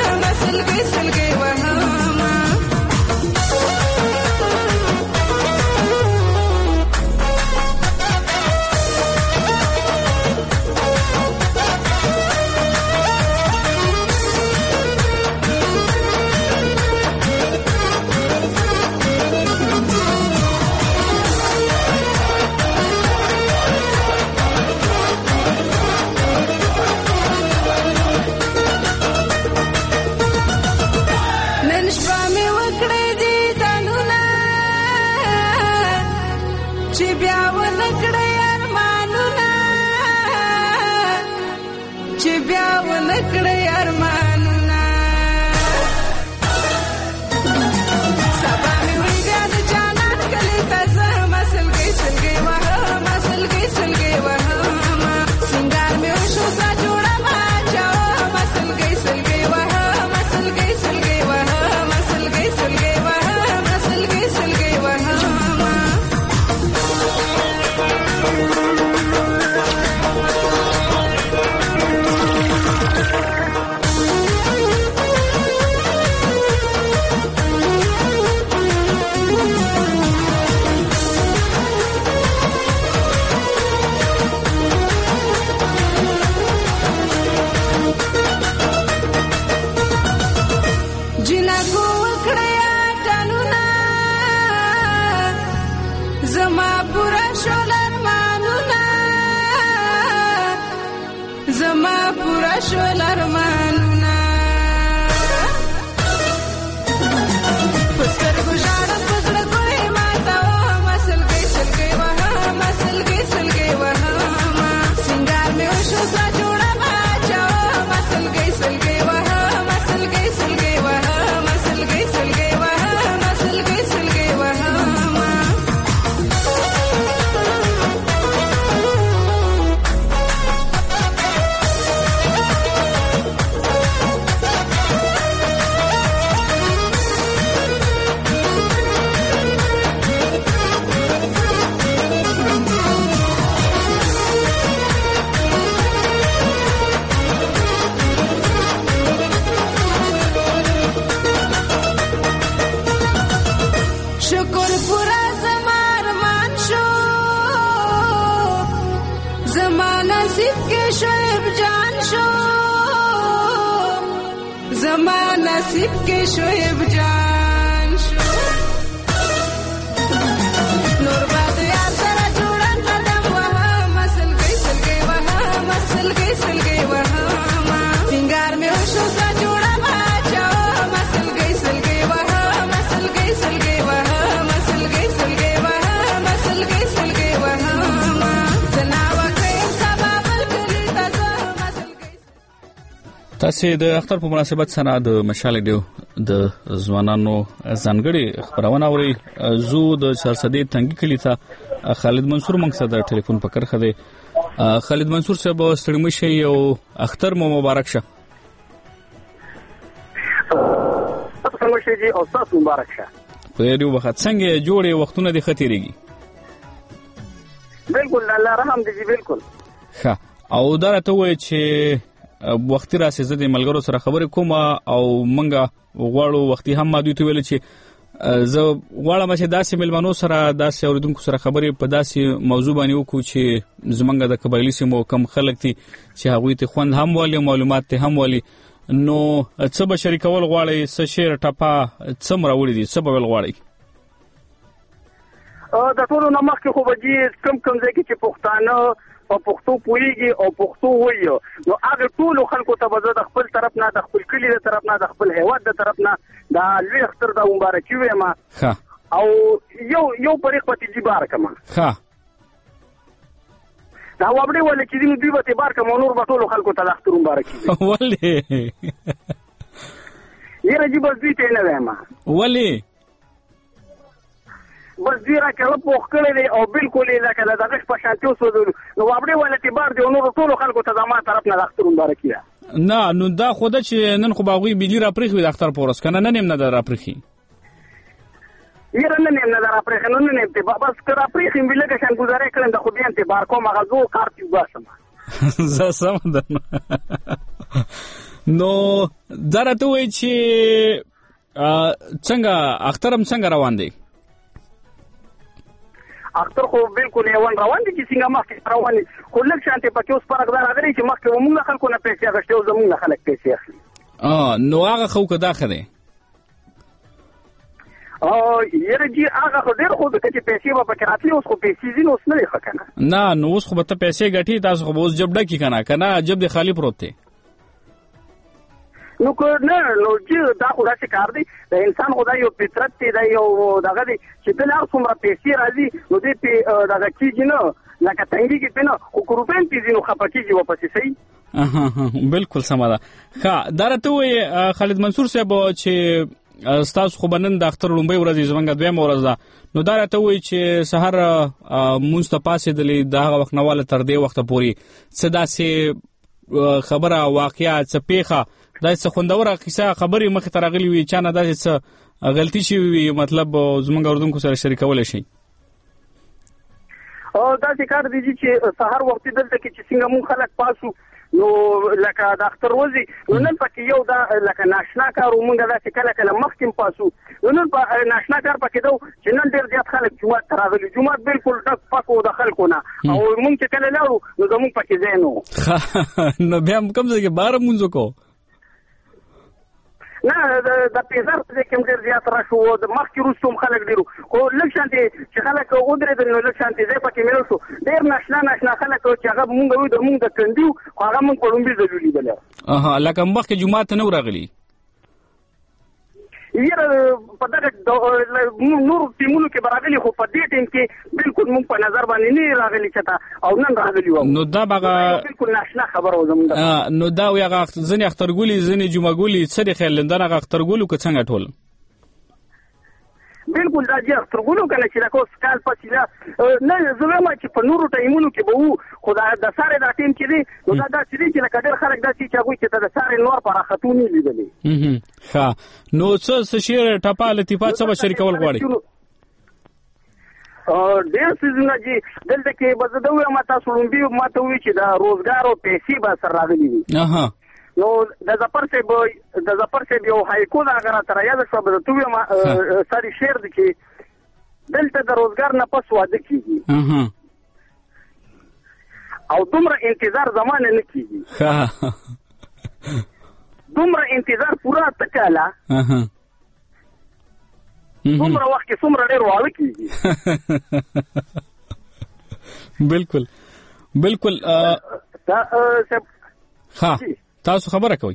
زما نصیب کې شعیب جان شو نور باد یار سره جوړن قدم وهم سلګي سلګي وهم سلګي سلګي وهم سنگار مې وشو سره جوړه باچو سلګي سلګي وهم سلګي سلګي وهم سلګي سلګي وهم سلګي سلګي وهم تاسو د اختر په مناسبت سره د مشال ډیو د ځوانانو ځانګړي خبرونه اوري زو د چارسدې تنګي کلی ته خالد منصور موږ سره د ټلیفون په کرخه دی. خالد منصور صاحب ستړي مشي او اختر مو مبارک شه. تاسو مشي دي او تاسو مبارک شه. په دې وخت څنګه جوړې وختونه دي خطرېږي؟ بالکل الله رحم دي بالکل. ښه او دا راته وایي چې وختي راسي زه د ملګرو سره خبرې کوم او منګه غواړو وختي هم ما دوی ته ویل چې زه غواړم چې داسې ملمنو سره داسې اوریدونکو سره خبرې په داسې موضوع باندې وکړو چې زمونږ د قبایلی سیمو کم خلک دي چې هغوی ته خوند هم ولي معلومات ته هم ولي نو څه به شریکول غواړي څه شعر ټپه څه راوړي دي څه به ول غواړي د ټولو نه مخکې خو به کم ځای کې چې پښتانه او پښتو پوهیږي او پښتو وایي نو هغه ټول خلکو ته به زه د خپل طرف نه د خپل کلی د طرف نه د خپل هیواد د طرف نه د لوی اختر د مبارکي وایم او یو پرېخ پتی دی بار کما ها دا وبړې ولې چې دې دوی به بار کما نور به ټول خلکو ته د اختر مبارکي ولې یره جی بس دې ته نه وایم ولې بس دې راکړه په خلې او بالکل لکه دغه په شانتیو سو نو وبړې ولې چې بار دی نور ټول خلکو ته د ما طرف نه د اختر مبارکي نه نو دا خوده چې نن خو باغوي بيجي را پرېخ وي د اختر پورس کنه نن هم نه در پرېخي یره نن هم نه در پرېخ نو نه ته بس کرا پرېخ ویلګه شان گزارې کړم د خو دې ته بار کوم غزو کارتي واسم زه سم ده نو درته وای چې څنګه اخترم څنګه روان دی اختر خو بالکل یوان روان دي چې څنګه مخکې روان دي خو لږ شانته پکې اوس فرقدار راغلی چې مخکې موږ خلکو نه پیسې اخیستي او زموږ خلک پیسې اخلي نو هغه خو کدا خره یره جی هغه خو ډېر خو د چې پیسې به پکې راتلي اوس خو پیسې دي نو اوس نه ښه کنه نه نو اوس خو به ته پیسې ګټي تاسو خو اوس جبډه کی کنه جب د خالی پروت دی نو کو نه نو چې دا خو راځي کار دی د انسان خدای یو فطرت دی دا یو دغه دی چې بل هر څومره پیسې راځي نو دې په دغه کېږي نه لکه څنګه کې په نو خو روپین پیږي نو خپکیږي واپس صحیح بالکل سم ده ښه درته وي خالد منصور صاحب چې استاد خو بنن د اختر لومبي ورځ زمونږ دویم ورځ ده نو دا راته وي چې سحر مستپاسې د هغه وخت نواله تر دې وخت پوري صدا سي خبره واقعیا څه پیخه دا څه خوندوره قصه خبرې مخې ته راغلي وي چا نه دا څه غلطي شي وي مطلب زمونږ اردوونکو سره شریکول شي دا کار دی چې سحر وخت دلته کې چې څنګه مون خلک پاسو نو لکه د اختر ورځې نو نن پکې یو دا لکه ناشنا کار مونږ دا چې کله مخکې پاسو نو نن په ناشنا کار پکې دا چې نن ډېر زیات خلک جمعه تراغلي جمعه بالکل ډک پکو د خلکو نه او مونږ چې کله لاړو نو زموږ پکې ځای نو نو بیا کوم ځای کې بار مونږ کو نه د پیزار څخه کوم ډیر زیات راشو د مخکې روستوم خلک ډیرو خو لږ شانتي چې خلک ودرېدل نو لږ شانتي ځای پکې ملو شو ډیر ناشنا خلک چې هغه مونږ وي د مونږ د کندیو هغه مونږ په لومبي ځلولي بل لکه مخکې جمعه ته نو راغلي یره په دغه نور ټیمونو کې راغلي خو په دې ټیم کې بالکل مونږ په نظر باندې نه راغلي چتا او نن راغلي و نو دا بغه بالکل ناشنا خبر و زموږ نو دا یو ځنې اخترګولي ځنې جمعګولي څه د خیال لندن هغه اخترګولو که څنګه ټول بالکل دا چې اخترګولو کنه چې راکو سکال پاتې نه زما چې په نورو ټیمونو کې به وو خدای د ساره دا ټیم کې دی نو دا چې کډر خلک دا چې هغه چې د ساره نور پر خاتونی لیدلې ښه نو څه شعر ټپه لطیفات څه شریکول غواړي ډېر سيزونه چې دلته کې بزدوي ماته سړومبي ماته وی چې دا روزګار او پیسې به سره راغلي دي نو د ظفر صاحب یو هایکو دا غره تر یاد شو به تو ما ساري شعر دي چې دلته د روزګار نه پس واده کیږي او دومره انتظار زمانه نه کیږي دومره انتظار پورا تکاله دومره وخت کې څومره ډېر واړه کېږي. بالکل ها تاسو خبره کوئ.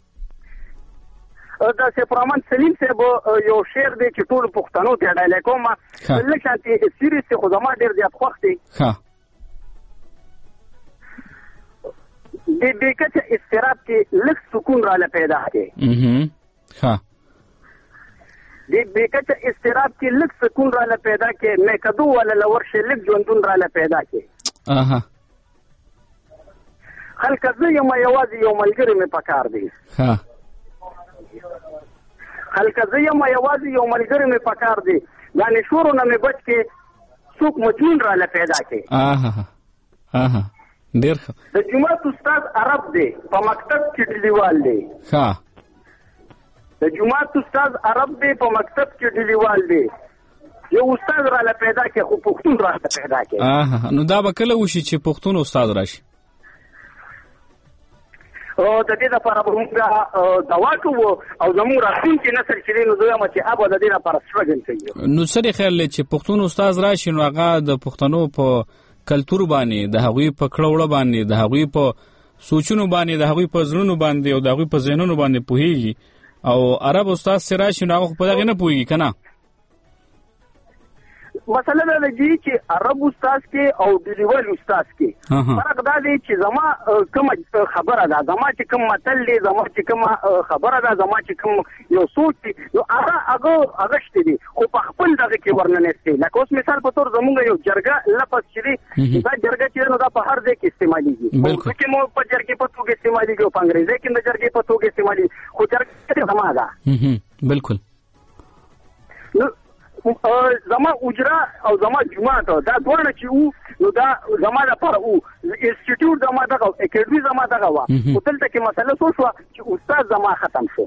دا سیف الرحمن سلیم صاحب یو شعر دی چې ټول پښتنو ته ډالۍ کوم لکه شانتي سیریز خو زما ډېر زیات خوښ دی. د دې کچه استراب کې لږ سکون راله پیدا کړي. د دې کچه استراب کې لږ سکون راله پیدا کړي مې کدو ولا لور شي لږ ژوندون راله پیدا کړي. خلک زه یم یوازې یو ملګری مې پکار دی. خلک زه یم یوازې یو ملګری مې پکار دی. دا نشورونه مې بچ کې څوک مجنون راله پیدا کړي. ډېر د جمعات استاد عرب دی په مکتب کې ډلیوال دی. د جمعات استاد عرب دی په مکتب کې ډلیوال دی. یو استاد راله پیدا کړي خو پښتون راله پیدا کړي. نو دا به کله وشي چې پښتون استاد راشي؟ او د دې لپاره موږ دوا کوو او زموږ راتلونکي نسل چې نو دوی چې ابا د دې لپاره سټرګل کوي. نو سره خیال چې پښتون استاد راشي نو هغه د پښتنو په کلتور باندې د هغوی په کړهوړه باندې د هغوی په سوچونو باندې د هغوی په ځلونو باندې او د هغوی په ذهنونو باندې پوهیږي او عرب استاد سره راشي نو هغه په دغه نه پوهیږي کنه. مسله دا دی چې عرب استاد کې او ډلیوال استاد کې فرق دا دی چې زما کوم خبره ده زما چې کوم متل دی زما چې کوم خبره ده زما چې کوم یو سوچ دی نو هغه شته دي خو په خپل دغه کې ورننسته. لکه اوس مثال په تور زمونږ یو جرګه لفظ چې دا جرګه چې نو دا په هر ځای کې استعمالېږي. چې مو په جرګې په توګه استعمالېږي او په انګریزي کې د جرګې په توګه استعمالېږي خو جرګه زما ده. بالکل زما اجرا او زما جماعت دا دواړه چې نو دا زما لپاره انسټیټیوټ زما دغه اکیډمي زما دغه وا او دلته کې مسله څه شو چې استاد زما ختم شو.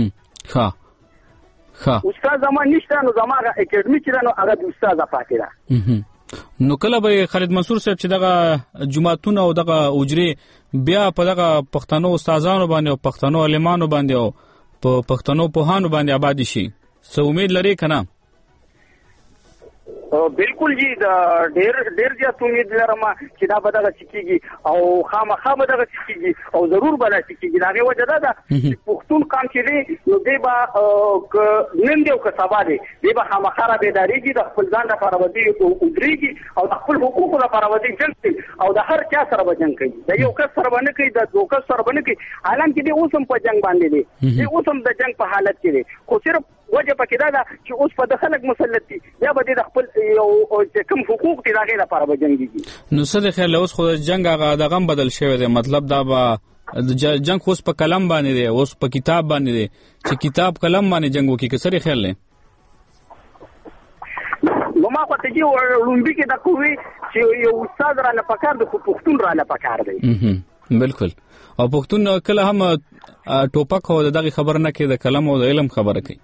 استاد زما نشته نو زما اکیډمي چې نو هغه د استاد پاتې ده. نو کله به خالد منصور صاحب چې دغه جماعتونه او دغه اجري بیا په دغه پښتنو استادانو باندې او پښتنو علمانو باندې او په پښتنو پوهانو باندې آباد شي څه امید لري کنه؟ بالکل جی دا ډېر زیات امید لرم چې دا به دغه کېږي او خامخا به دغه کېږي او ضرور به دغه کېږي. د هغې وجه دا ده چې پښتون قام چې دی نو دی به نن دی او که سبا دی دی به خامخا رابېدارېږي د خپل ځان لپاره به دی ودرېږي او د خپل حقوقو لپاره به دی جنګ کوي او د هر چا سره به جنګ کوي. د یو کس سره به نه کوي د دوه کس سره به نه کوي. حالانکه دی اوس هم په جنګ باندې دی دی اوس هم د جنګ په حالت کې دی خو صرف وجه پکې دا ده چې اوس په د خلک مسلط دي بیا به د خپل یو کوم حقوق دي هغې لپاره به جنګېږي. نو څه د خیال اوس خو جنګ هغه دغه هم بدل شوی دی مطلب دا به جنګ اوس په قلم باندې دی اوس په کتاب باندې دی چې کتاب قلم باندې جنګ وکړي که څه د خیال دی؟ نو ما خو ته چې لومبي کې دا کوي چې یو استاد راله پکار دی خو پښتون راله پکار دی. بالکل او پښتون کله هم ټوپک او دغه خبر نه کوي د قلم او د علم خبره کوي.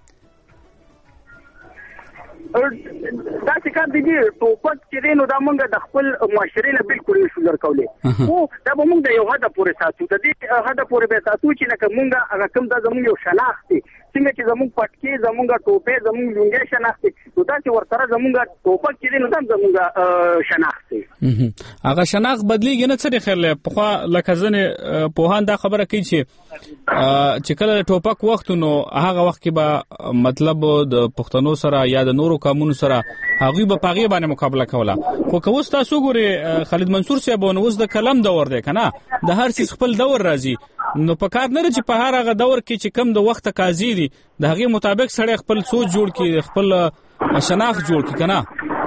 دا چې کار دی ټوپک چې دی نو دا موږ د خپل معاشرې نه بالکل نشو درکولی خو دا به موږ د یو هدف پورې ساتو. د دې هدف پورې به ساتو چې لکه موږ هغه کوم دا زموږ یو شناخت دی څنګه چې زموږ پټکې زموږ ټوپې زموږ لونګۍ شناخت دی نو دا چې ورسره زموږ ټوپک چې دی نو دا زموږ شناخت دی. هغه شناخت بدلیږي نه څه دی خیر پخوا لکه ځینې پوهان دا خبره کوي چې کله د ټوپک وخت نو هغه وخت کې به مطلب د پښتنو سره یا د نورو قومونو سره هغوی به په هغې باندې مقابله کوله خو که اوس تاسو ګورئ خالد منصور صاحب نو اوس د قلم دور دی که نه د هر څیز خپل دور راځي نو په کار نه ده چې په هر هغه دور کې چې کم د وخت تقاضي دي د هغې مطابق سړی خپل سوچ جوړ کړي خپل شناخت جوړ کړي که نه.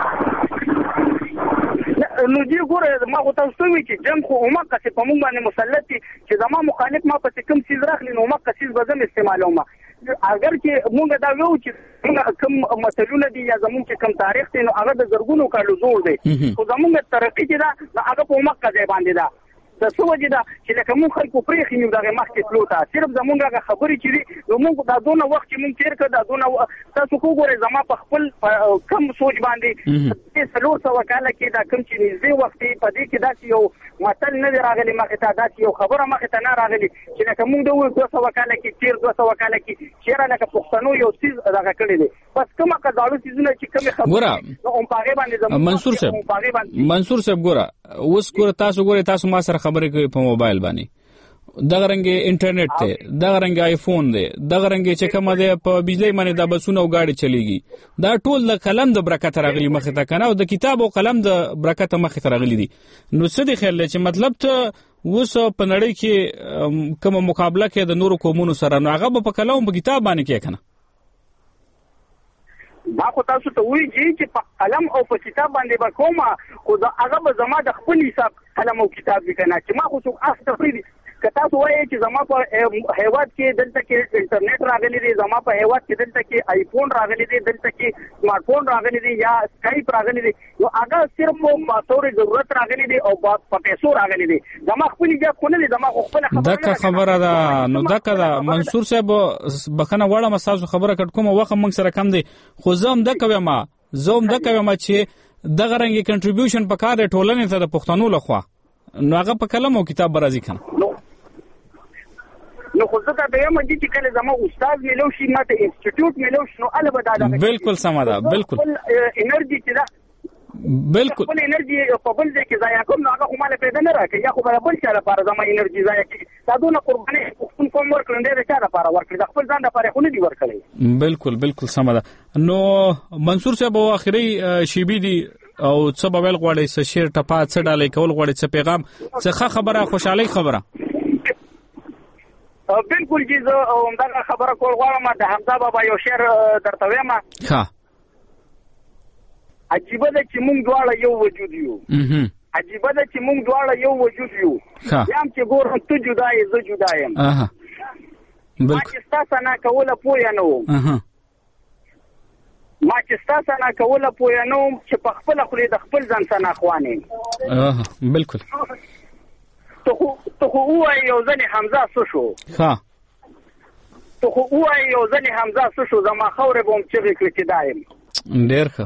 نو دې ګوره ما خو تاسو ته وایي چې جنګ خو هماغسې په موږ باندې مسلط دي چې زما مخالف ما پسې کوم څیز راخلي نو هماغه څیز به زه م استعمالوم. اگر چې موږ دا وایو چې کوم متلونه دي یا زموږ چې کوم تاریخ دی نو هغه د زرګونو کالو زوړ دی خو زموږ ترقي چې ده هغه په هماغه ځای باندې ده د څه وجه ده چې لکه موږ خلکو پرېښي یو دغه مخکې تلو ته صرف زمونږ هغه خبرې چې دي نو موږ دا دونه وخت چې موږ تېر کړ دا دونه تاسو خو ګورئ زما په خپل کم سوچ باندې 400 کاله کې دا کم چې نږدې وخت په دې کې داسې یو متل نه دی راغلی مخې ته داسې یو خبره مخې ته نه راغلي چې لکه موږ د 200 کاله کې تېر 200 کاله کې چېرې لکه پښتنو یو څیز دغه کړی دی بس کومه قضاړو څیزونه چې کومې خبرې نو هم په هغې باندې زموږ منصور صاحب ګوره اوس ګوره تاسو ما سره خبرې کوي په موبایل باندې دغه رنګ انټرنیټ ته دغه رنګ آیفون دی دغه رنګ چې کومه دی په بجلی باندې د بسونو غاډي چلیږي دا ټول د قلم د برکت راغلي مخې ته کنه او د کتاب او قلم د برکت مخې ته راغلي دي نو څه دی خیال چې مطلب ته اوس په نړۍ کې کومه مقابله کې د نورو قومونو سره نو هغه په قلم او په کتاب باندې کې کنه دا خو تاسو ته وایي چې په قلم او په کتاب باندې به کومه خو هغه به زما د خپل حساب قلم او کتاب وي کنه چې ما خو څوک اخته کړی که تاسو وایئ چې زما په هیواد کې دلته کې انټرنیټ راغلی دی زما په هیواد کې دلته کې آیفون راغلی دی دلته کې سمارټ فون راغلی دی یا سکایپ راغلی دی نو هغه صرف په تورې ضرورت راغلی دی او په پیسو راغلی دی زما خپل ایجاد خو نه دی زما خپل خبره ده نو دا منصور صاحب بخنه وړه مساسو خبره کټ کومه وخت موږ سره کم دی خو زوم د کوي ما چې دغه رنګي کنټریبیوشن په کار ټولنې ته د پښتنو لخوا نو هغه په کلم او کتاب برازي کنه نو خو ځکه د یم چې کله زما استاد ملو شي ماته انسټیټیوټ ملو شي نو اله به دا بالکل سم ده بالکل انرژي چې دا بالکل خپل انرژي په بل ځای کې ضایع کوم نو هغه خو مال پیدا نه راکړي یا خو بل څه لپاره زما انرژي ضایع کړي دا دونه قرباني خپل کوم ورکړل دی چې لپاره ورکړي د خپل ځان لپاره خو نه دی ورکړي بالکل سم ده نو منصور صاحب اخري شیبي دي او څه به ویل غواړي څه شعر ټپا څه ډالۍ کول غواړي څه پیغام څه خبره خوشحالي خبره بالکل چې زه همدغه خبره کول غواړم د حمزه بابا یو شعر درته وایم ښه عجیبه ده چې موږ دواړه یو وجود یو عجیبه ده چې موږ دواړه یو وجود یو یم چې ګورم ته جدا یې زه جدا یم ما چې ستا ثنا کوله پوه نه وم ما چې ستا ثنا کوله پوه نه وم چې په خپله خولې د خپل ځان ثنا خوان یم بالکل ته خو ووایې یو ځلې حمزه څه شو ته خو ووایې یو ځلې حمزه څه شو زما خاورې به هم چغې کړې چې دا یم ډېر ښه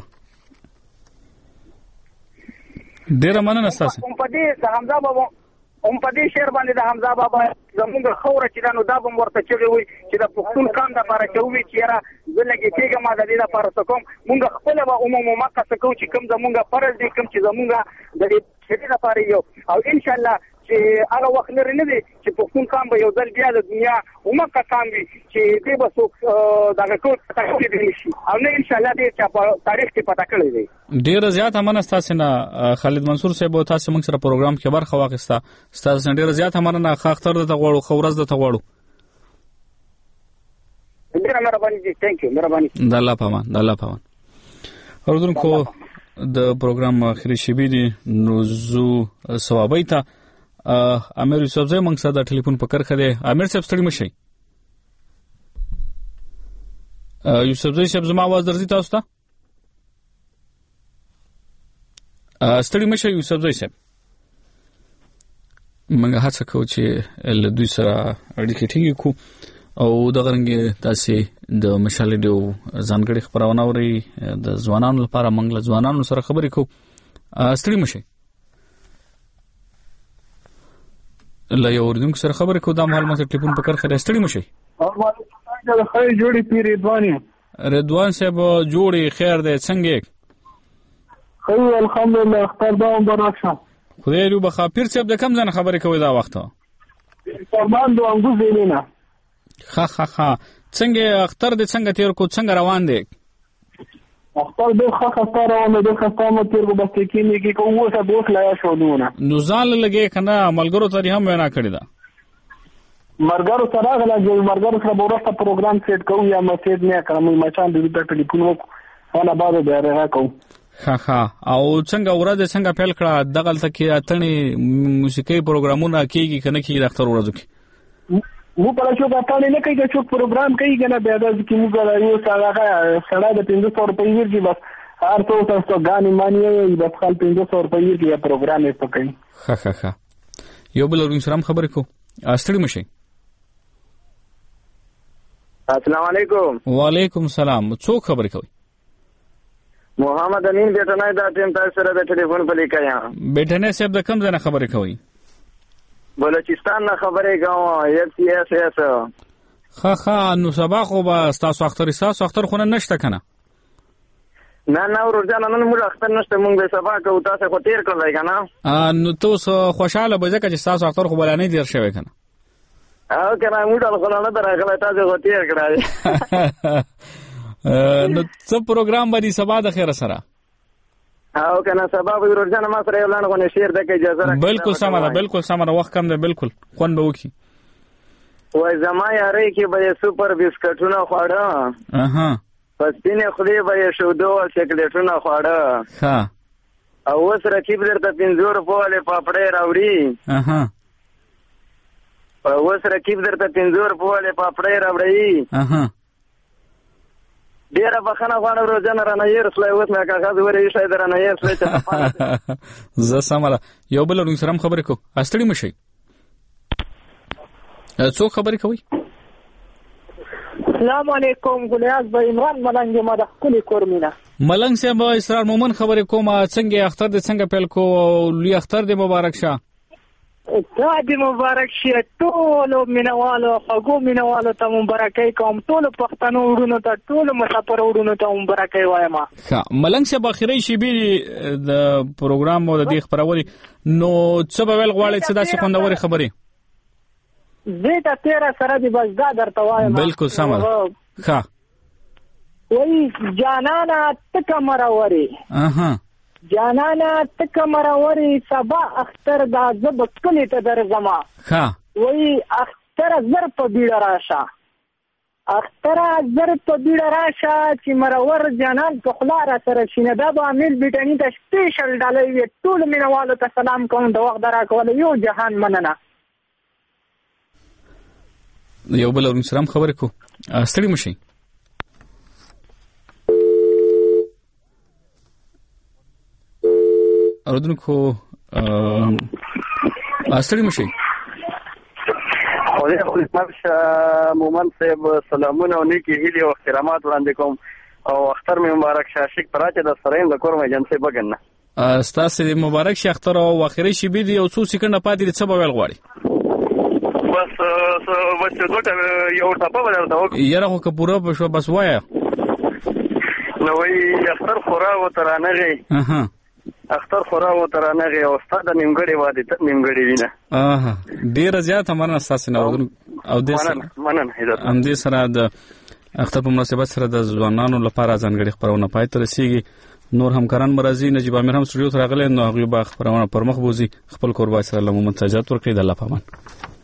ډېره مننه ستاسو په دې د حمزه بابا په دې شعر باندې د حمزه بابا زمونږ خوره چې دا نو دا به م ورته چغې وایي چې د پښتون قام دپاره چې ووایي چې یاره زه لږې کېږم د دې دپاره څه کوم مونږ خپله به عموما مقه څه کوو چې کوم زمونږ فرض دی کوم چې زمونږ د دې لپاره یو او انشاءالله چې هغه وخت لري نه دی چې پښتون قام به یو ځل بیا د دنیا عمقه قام وي چې دې به څوک دغه ټول پته کړی دی شي او نه انشاءالله دې چا په تاریخ کې پته کړی دی ډېره زیاته مننه ستاسو نه خالد منصور صاحب تاسو موږ سره پروګرام کې برخه واخیسته ستاسو نه ډېره زیاته مننه ښه اختر درته غواړو ښه ورځ درته غواړو ډېره مهرباني دي ثانک یو مهرباني د الله په امان اوردونکو د پروګرام اخري شیبې دي نو زو ثوابي ته امیر یوسف زئی موږ سره د ټلیفون په کرخه دی امیر صاحب ستړي مشي یوسف زئی صاحب زما आवाज درځي تاسو ته ستړي مشي یوسف زئی صاحب موږ هڅه کوو چې له دوی سره اړیکې ټینګې کړو او دغه رنګ تاسو د مشالې ډیو ځانګړي خبرونه اوري د ځوانانو لپاره موږ له ځوانانو سره خبرې کوو ستړي مشي لا یو اوردونکو سره خبرې کوو دا مهال مته ټلیفون په کرخه ستړي مشي خیر جوړی پیر رضوان صاحب جوړی خیر دی څنګه خیر الحمدلله اختر دا مبارک شه خدای دې بخا پیر صاحب د کم ځنه خبرې کوي دا وخت فرمان دو انګو زینینا ها څنګه اختر دې څنګه تیر کو څنګه روان دی اختر دې خاصه روان دی خاصه مو تیر کو بس کېنی کې کوو څه دوه لا شودونه نو ځان لګي کنه ملګرو ته هم وینا کړی دا مرګرو سره غلا مرګرو سره ورته پروګرام سیټ کوو یا مسجد نه کوم مچان دې ته ټلیفون وکړو انا بعد به راکو ها او څنګه ورځ څنګه پیل کړه دغه تکي اتنی موسیقي پروګرامونه کیږي کنه کې د اختر ورځو کې مو په لاسو غاټاله نه کوي چې پروګرام کوي کنه بیا د کی موږ یو سړی د 500 روپۍ ورګي بس هر څو تاسو غانې مانی بس خپل 500 روپۍ ورګي پروګرام یې پکې ها یو بل ورین سلام خبرې کو ستړي مشي. السلام علیکم. وعلیکم السلام. څوک خبرې کوي؟ محمد امین بیٹنای دا ټیم تاسو سره د ټلیفون په لیکایا. بیٹنای صاحب د کوم ځای نه خبرې کوي؟ بلوچستان نه خبرې کوم. FCSS. ها نو سبا خو به تاسو اختر خو نه نشته کنه؟ نه ورځان نن موږ اختر نشته، موږ به سبا کوو. تاسو خو تیر کړل کنه؟ نو تاسو خوشاله به ځکه چې تاسو اختر خو بلانه دیر شوی کنه؟ او کنه موږ خو نه درغله تاسو خو تیر کړای. نو څه پروګرام باندې سبا د خیر سره؟ او کنه سبا به ورځان ما سره اعلان غو نه شیر د اجازه راکړه. بالکل سمه وخت کم ده، بالکل کون به وکی. وای زما یاري کې به سوپر بسکټونه خواړه. پسینه خلی به شودو او چاکلیټونه خواړه. ها. او اوس رکیب درته 500 روپۍ پاپړې راوړي. اوس رکیب درته 500 روپۍ پاپړې راوړي. ډیره بخنه غواړم روزانه رانه یې رسلای. اوس مې کاغذ ورې شای درنه یې رسلای ته زه سماله. یو بل ورین سره خبرې کو استړي مشي. څوک خبرې کوي؟ السلام علیکم. ګلیاز به عمران ملنګ ما د خپل کورمینا. ملنګ صاحب اسرار مومن خبرې کوم. څنګه اختر دې څنګه پیل کو او لوی اختر دې مبارک شه. دې مبارک شه ټول مینوالو خو مینوالو ته مبارکي کوم. ټول پښتنو ورونو ته ټول مسافر ورونو ته مبارکي وایم. ښه ملنګ صاحب اخیری شی به د پروګرام او د دې خبرولي نو څه به ول غواړي چې داسې خوندوري خبري زه ته تیر سره دی بس دا درته وایم. بالکل سمه. ښه وای جانانا تک مروري. جانانا تک مروري سبا اختر دا زب کلی ته درځما. ها وای اختر زر په بیړه راشه. اختر زر په بیړه راشه چې مرور جانان په خلار سره شینه دا به امیل بیٹنی ته سپیشل ډالۍ وي. ټول مینوالو ته سلام کوم. د وخت راکول یو جهان مننه. یو بل ورین سلام خبرې کو ستړي مشي. اردنکو ستړي مشي. خو مومن صاحب سلامونه او نیکی هیلې او احترامات وړاندې کوم او اختر مې مبارک شه. عاشق پراچه د سرین د کورم ایجنسی بګنه. ستاسو مبارک شه اختر او اخري شی به دی او څو سکند پاتې څه به ویل غواړي؟ بس دوته یو ټاپه ولرته وک یره خو پورا بشو بس وایا نو وی اختر خورا و ترانغه. اختر خورا و ترانغه او استاد نیمګړی واده ته نیمګړی وینه. ډیر زیات مننه تاسو نه او د هم دې سره د اختر په مناسبت سره د ځوانانو لپاره ځانګړي خبرونه پای ته رسیږي. نور همکاران مرزي نجيب امیر هم سټوډیو ته راغلي نو هغه به خبرونه پر مخ بوزي. خپل کوربای سره لمو منتجات ورکړي. د الله پامان.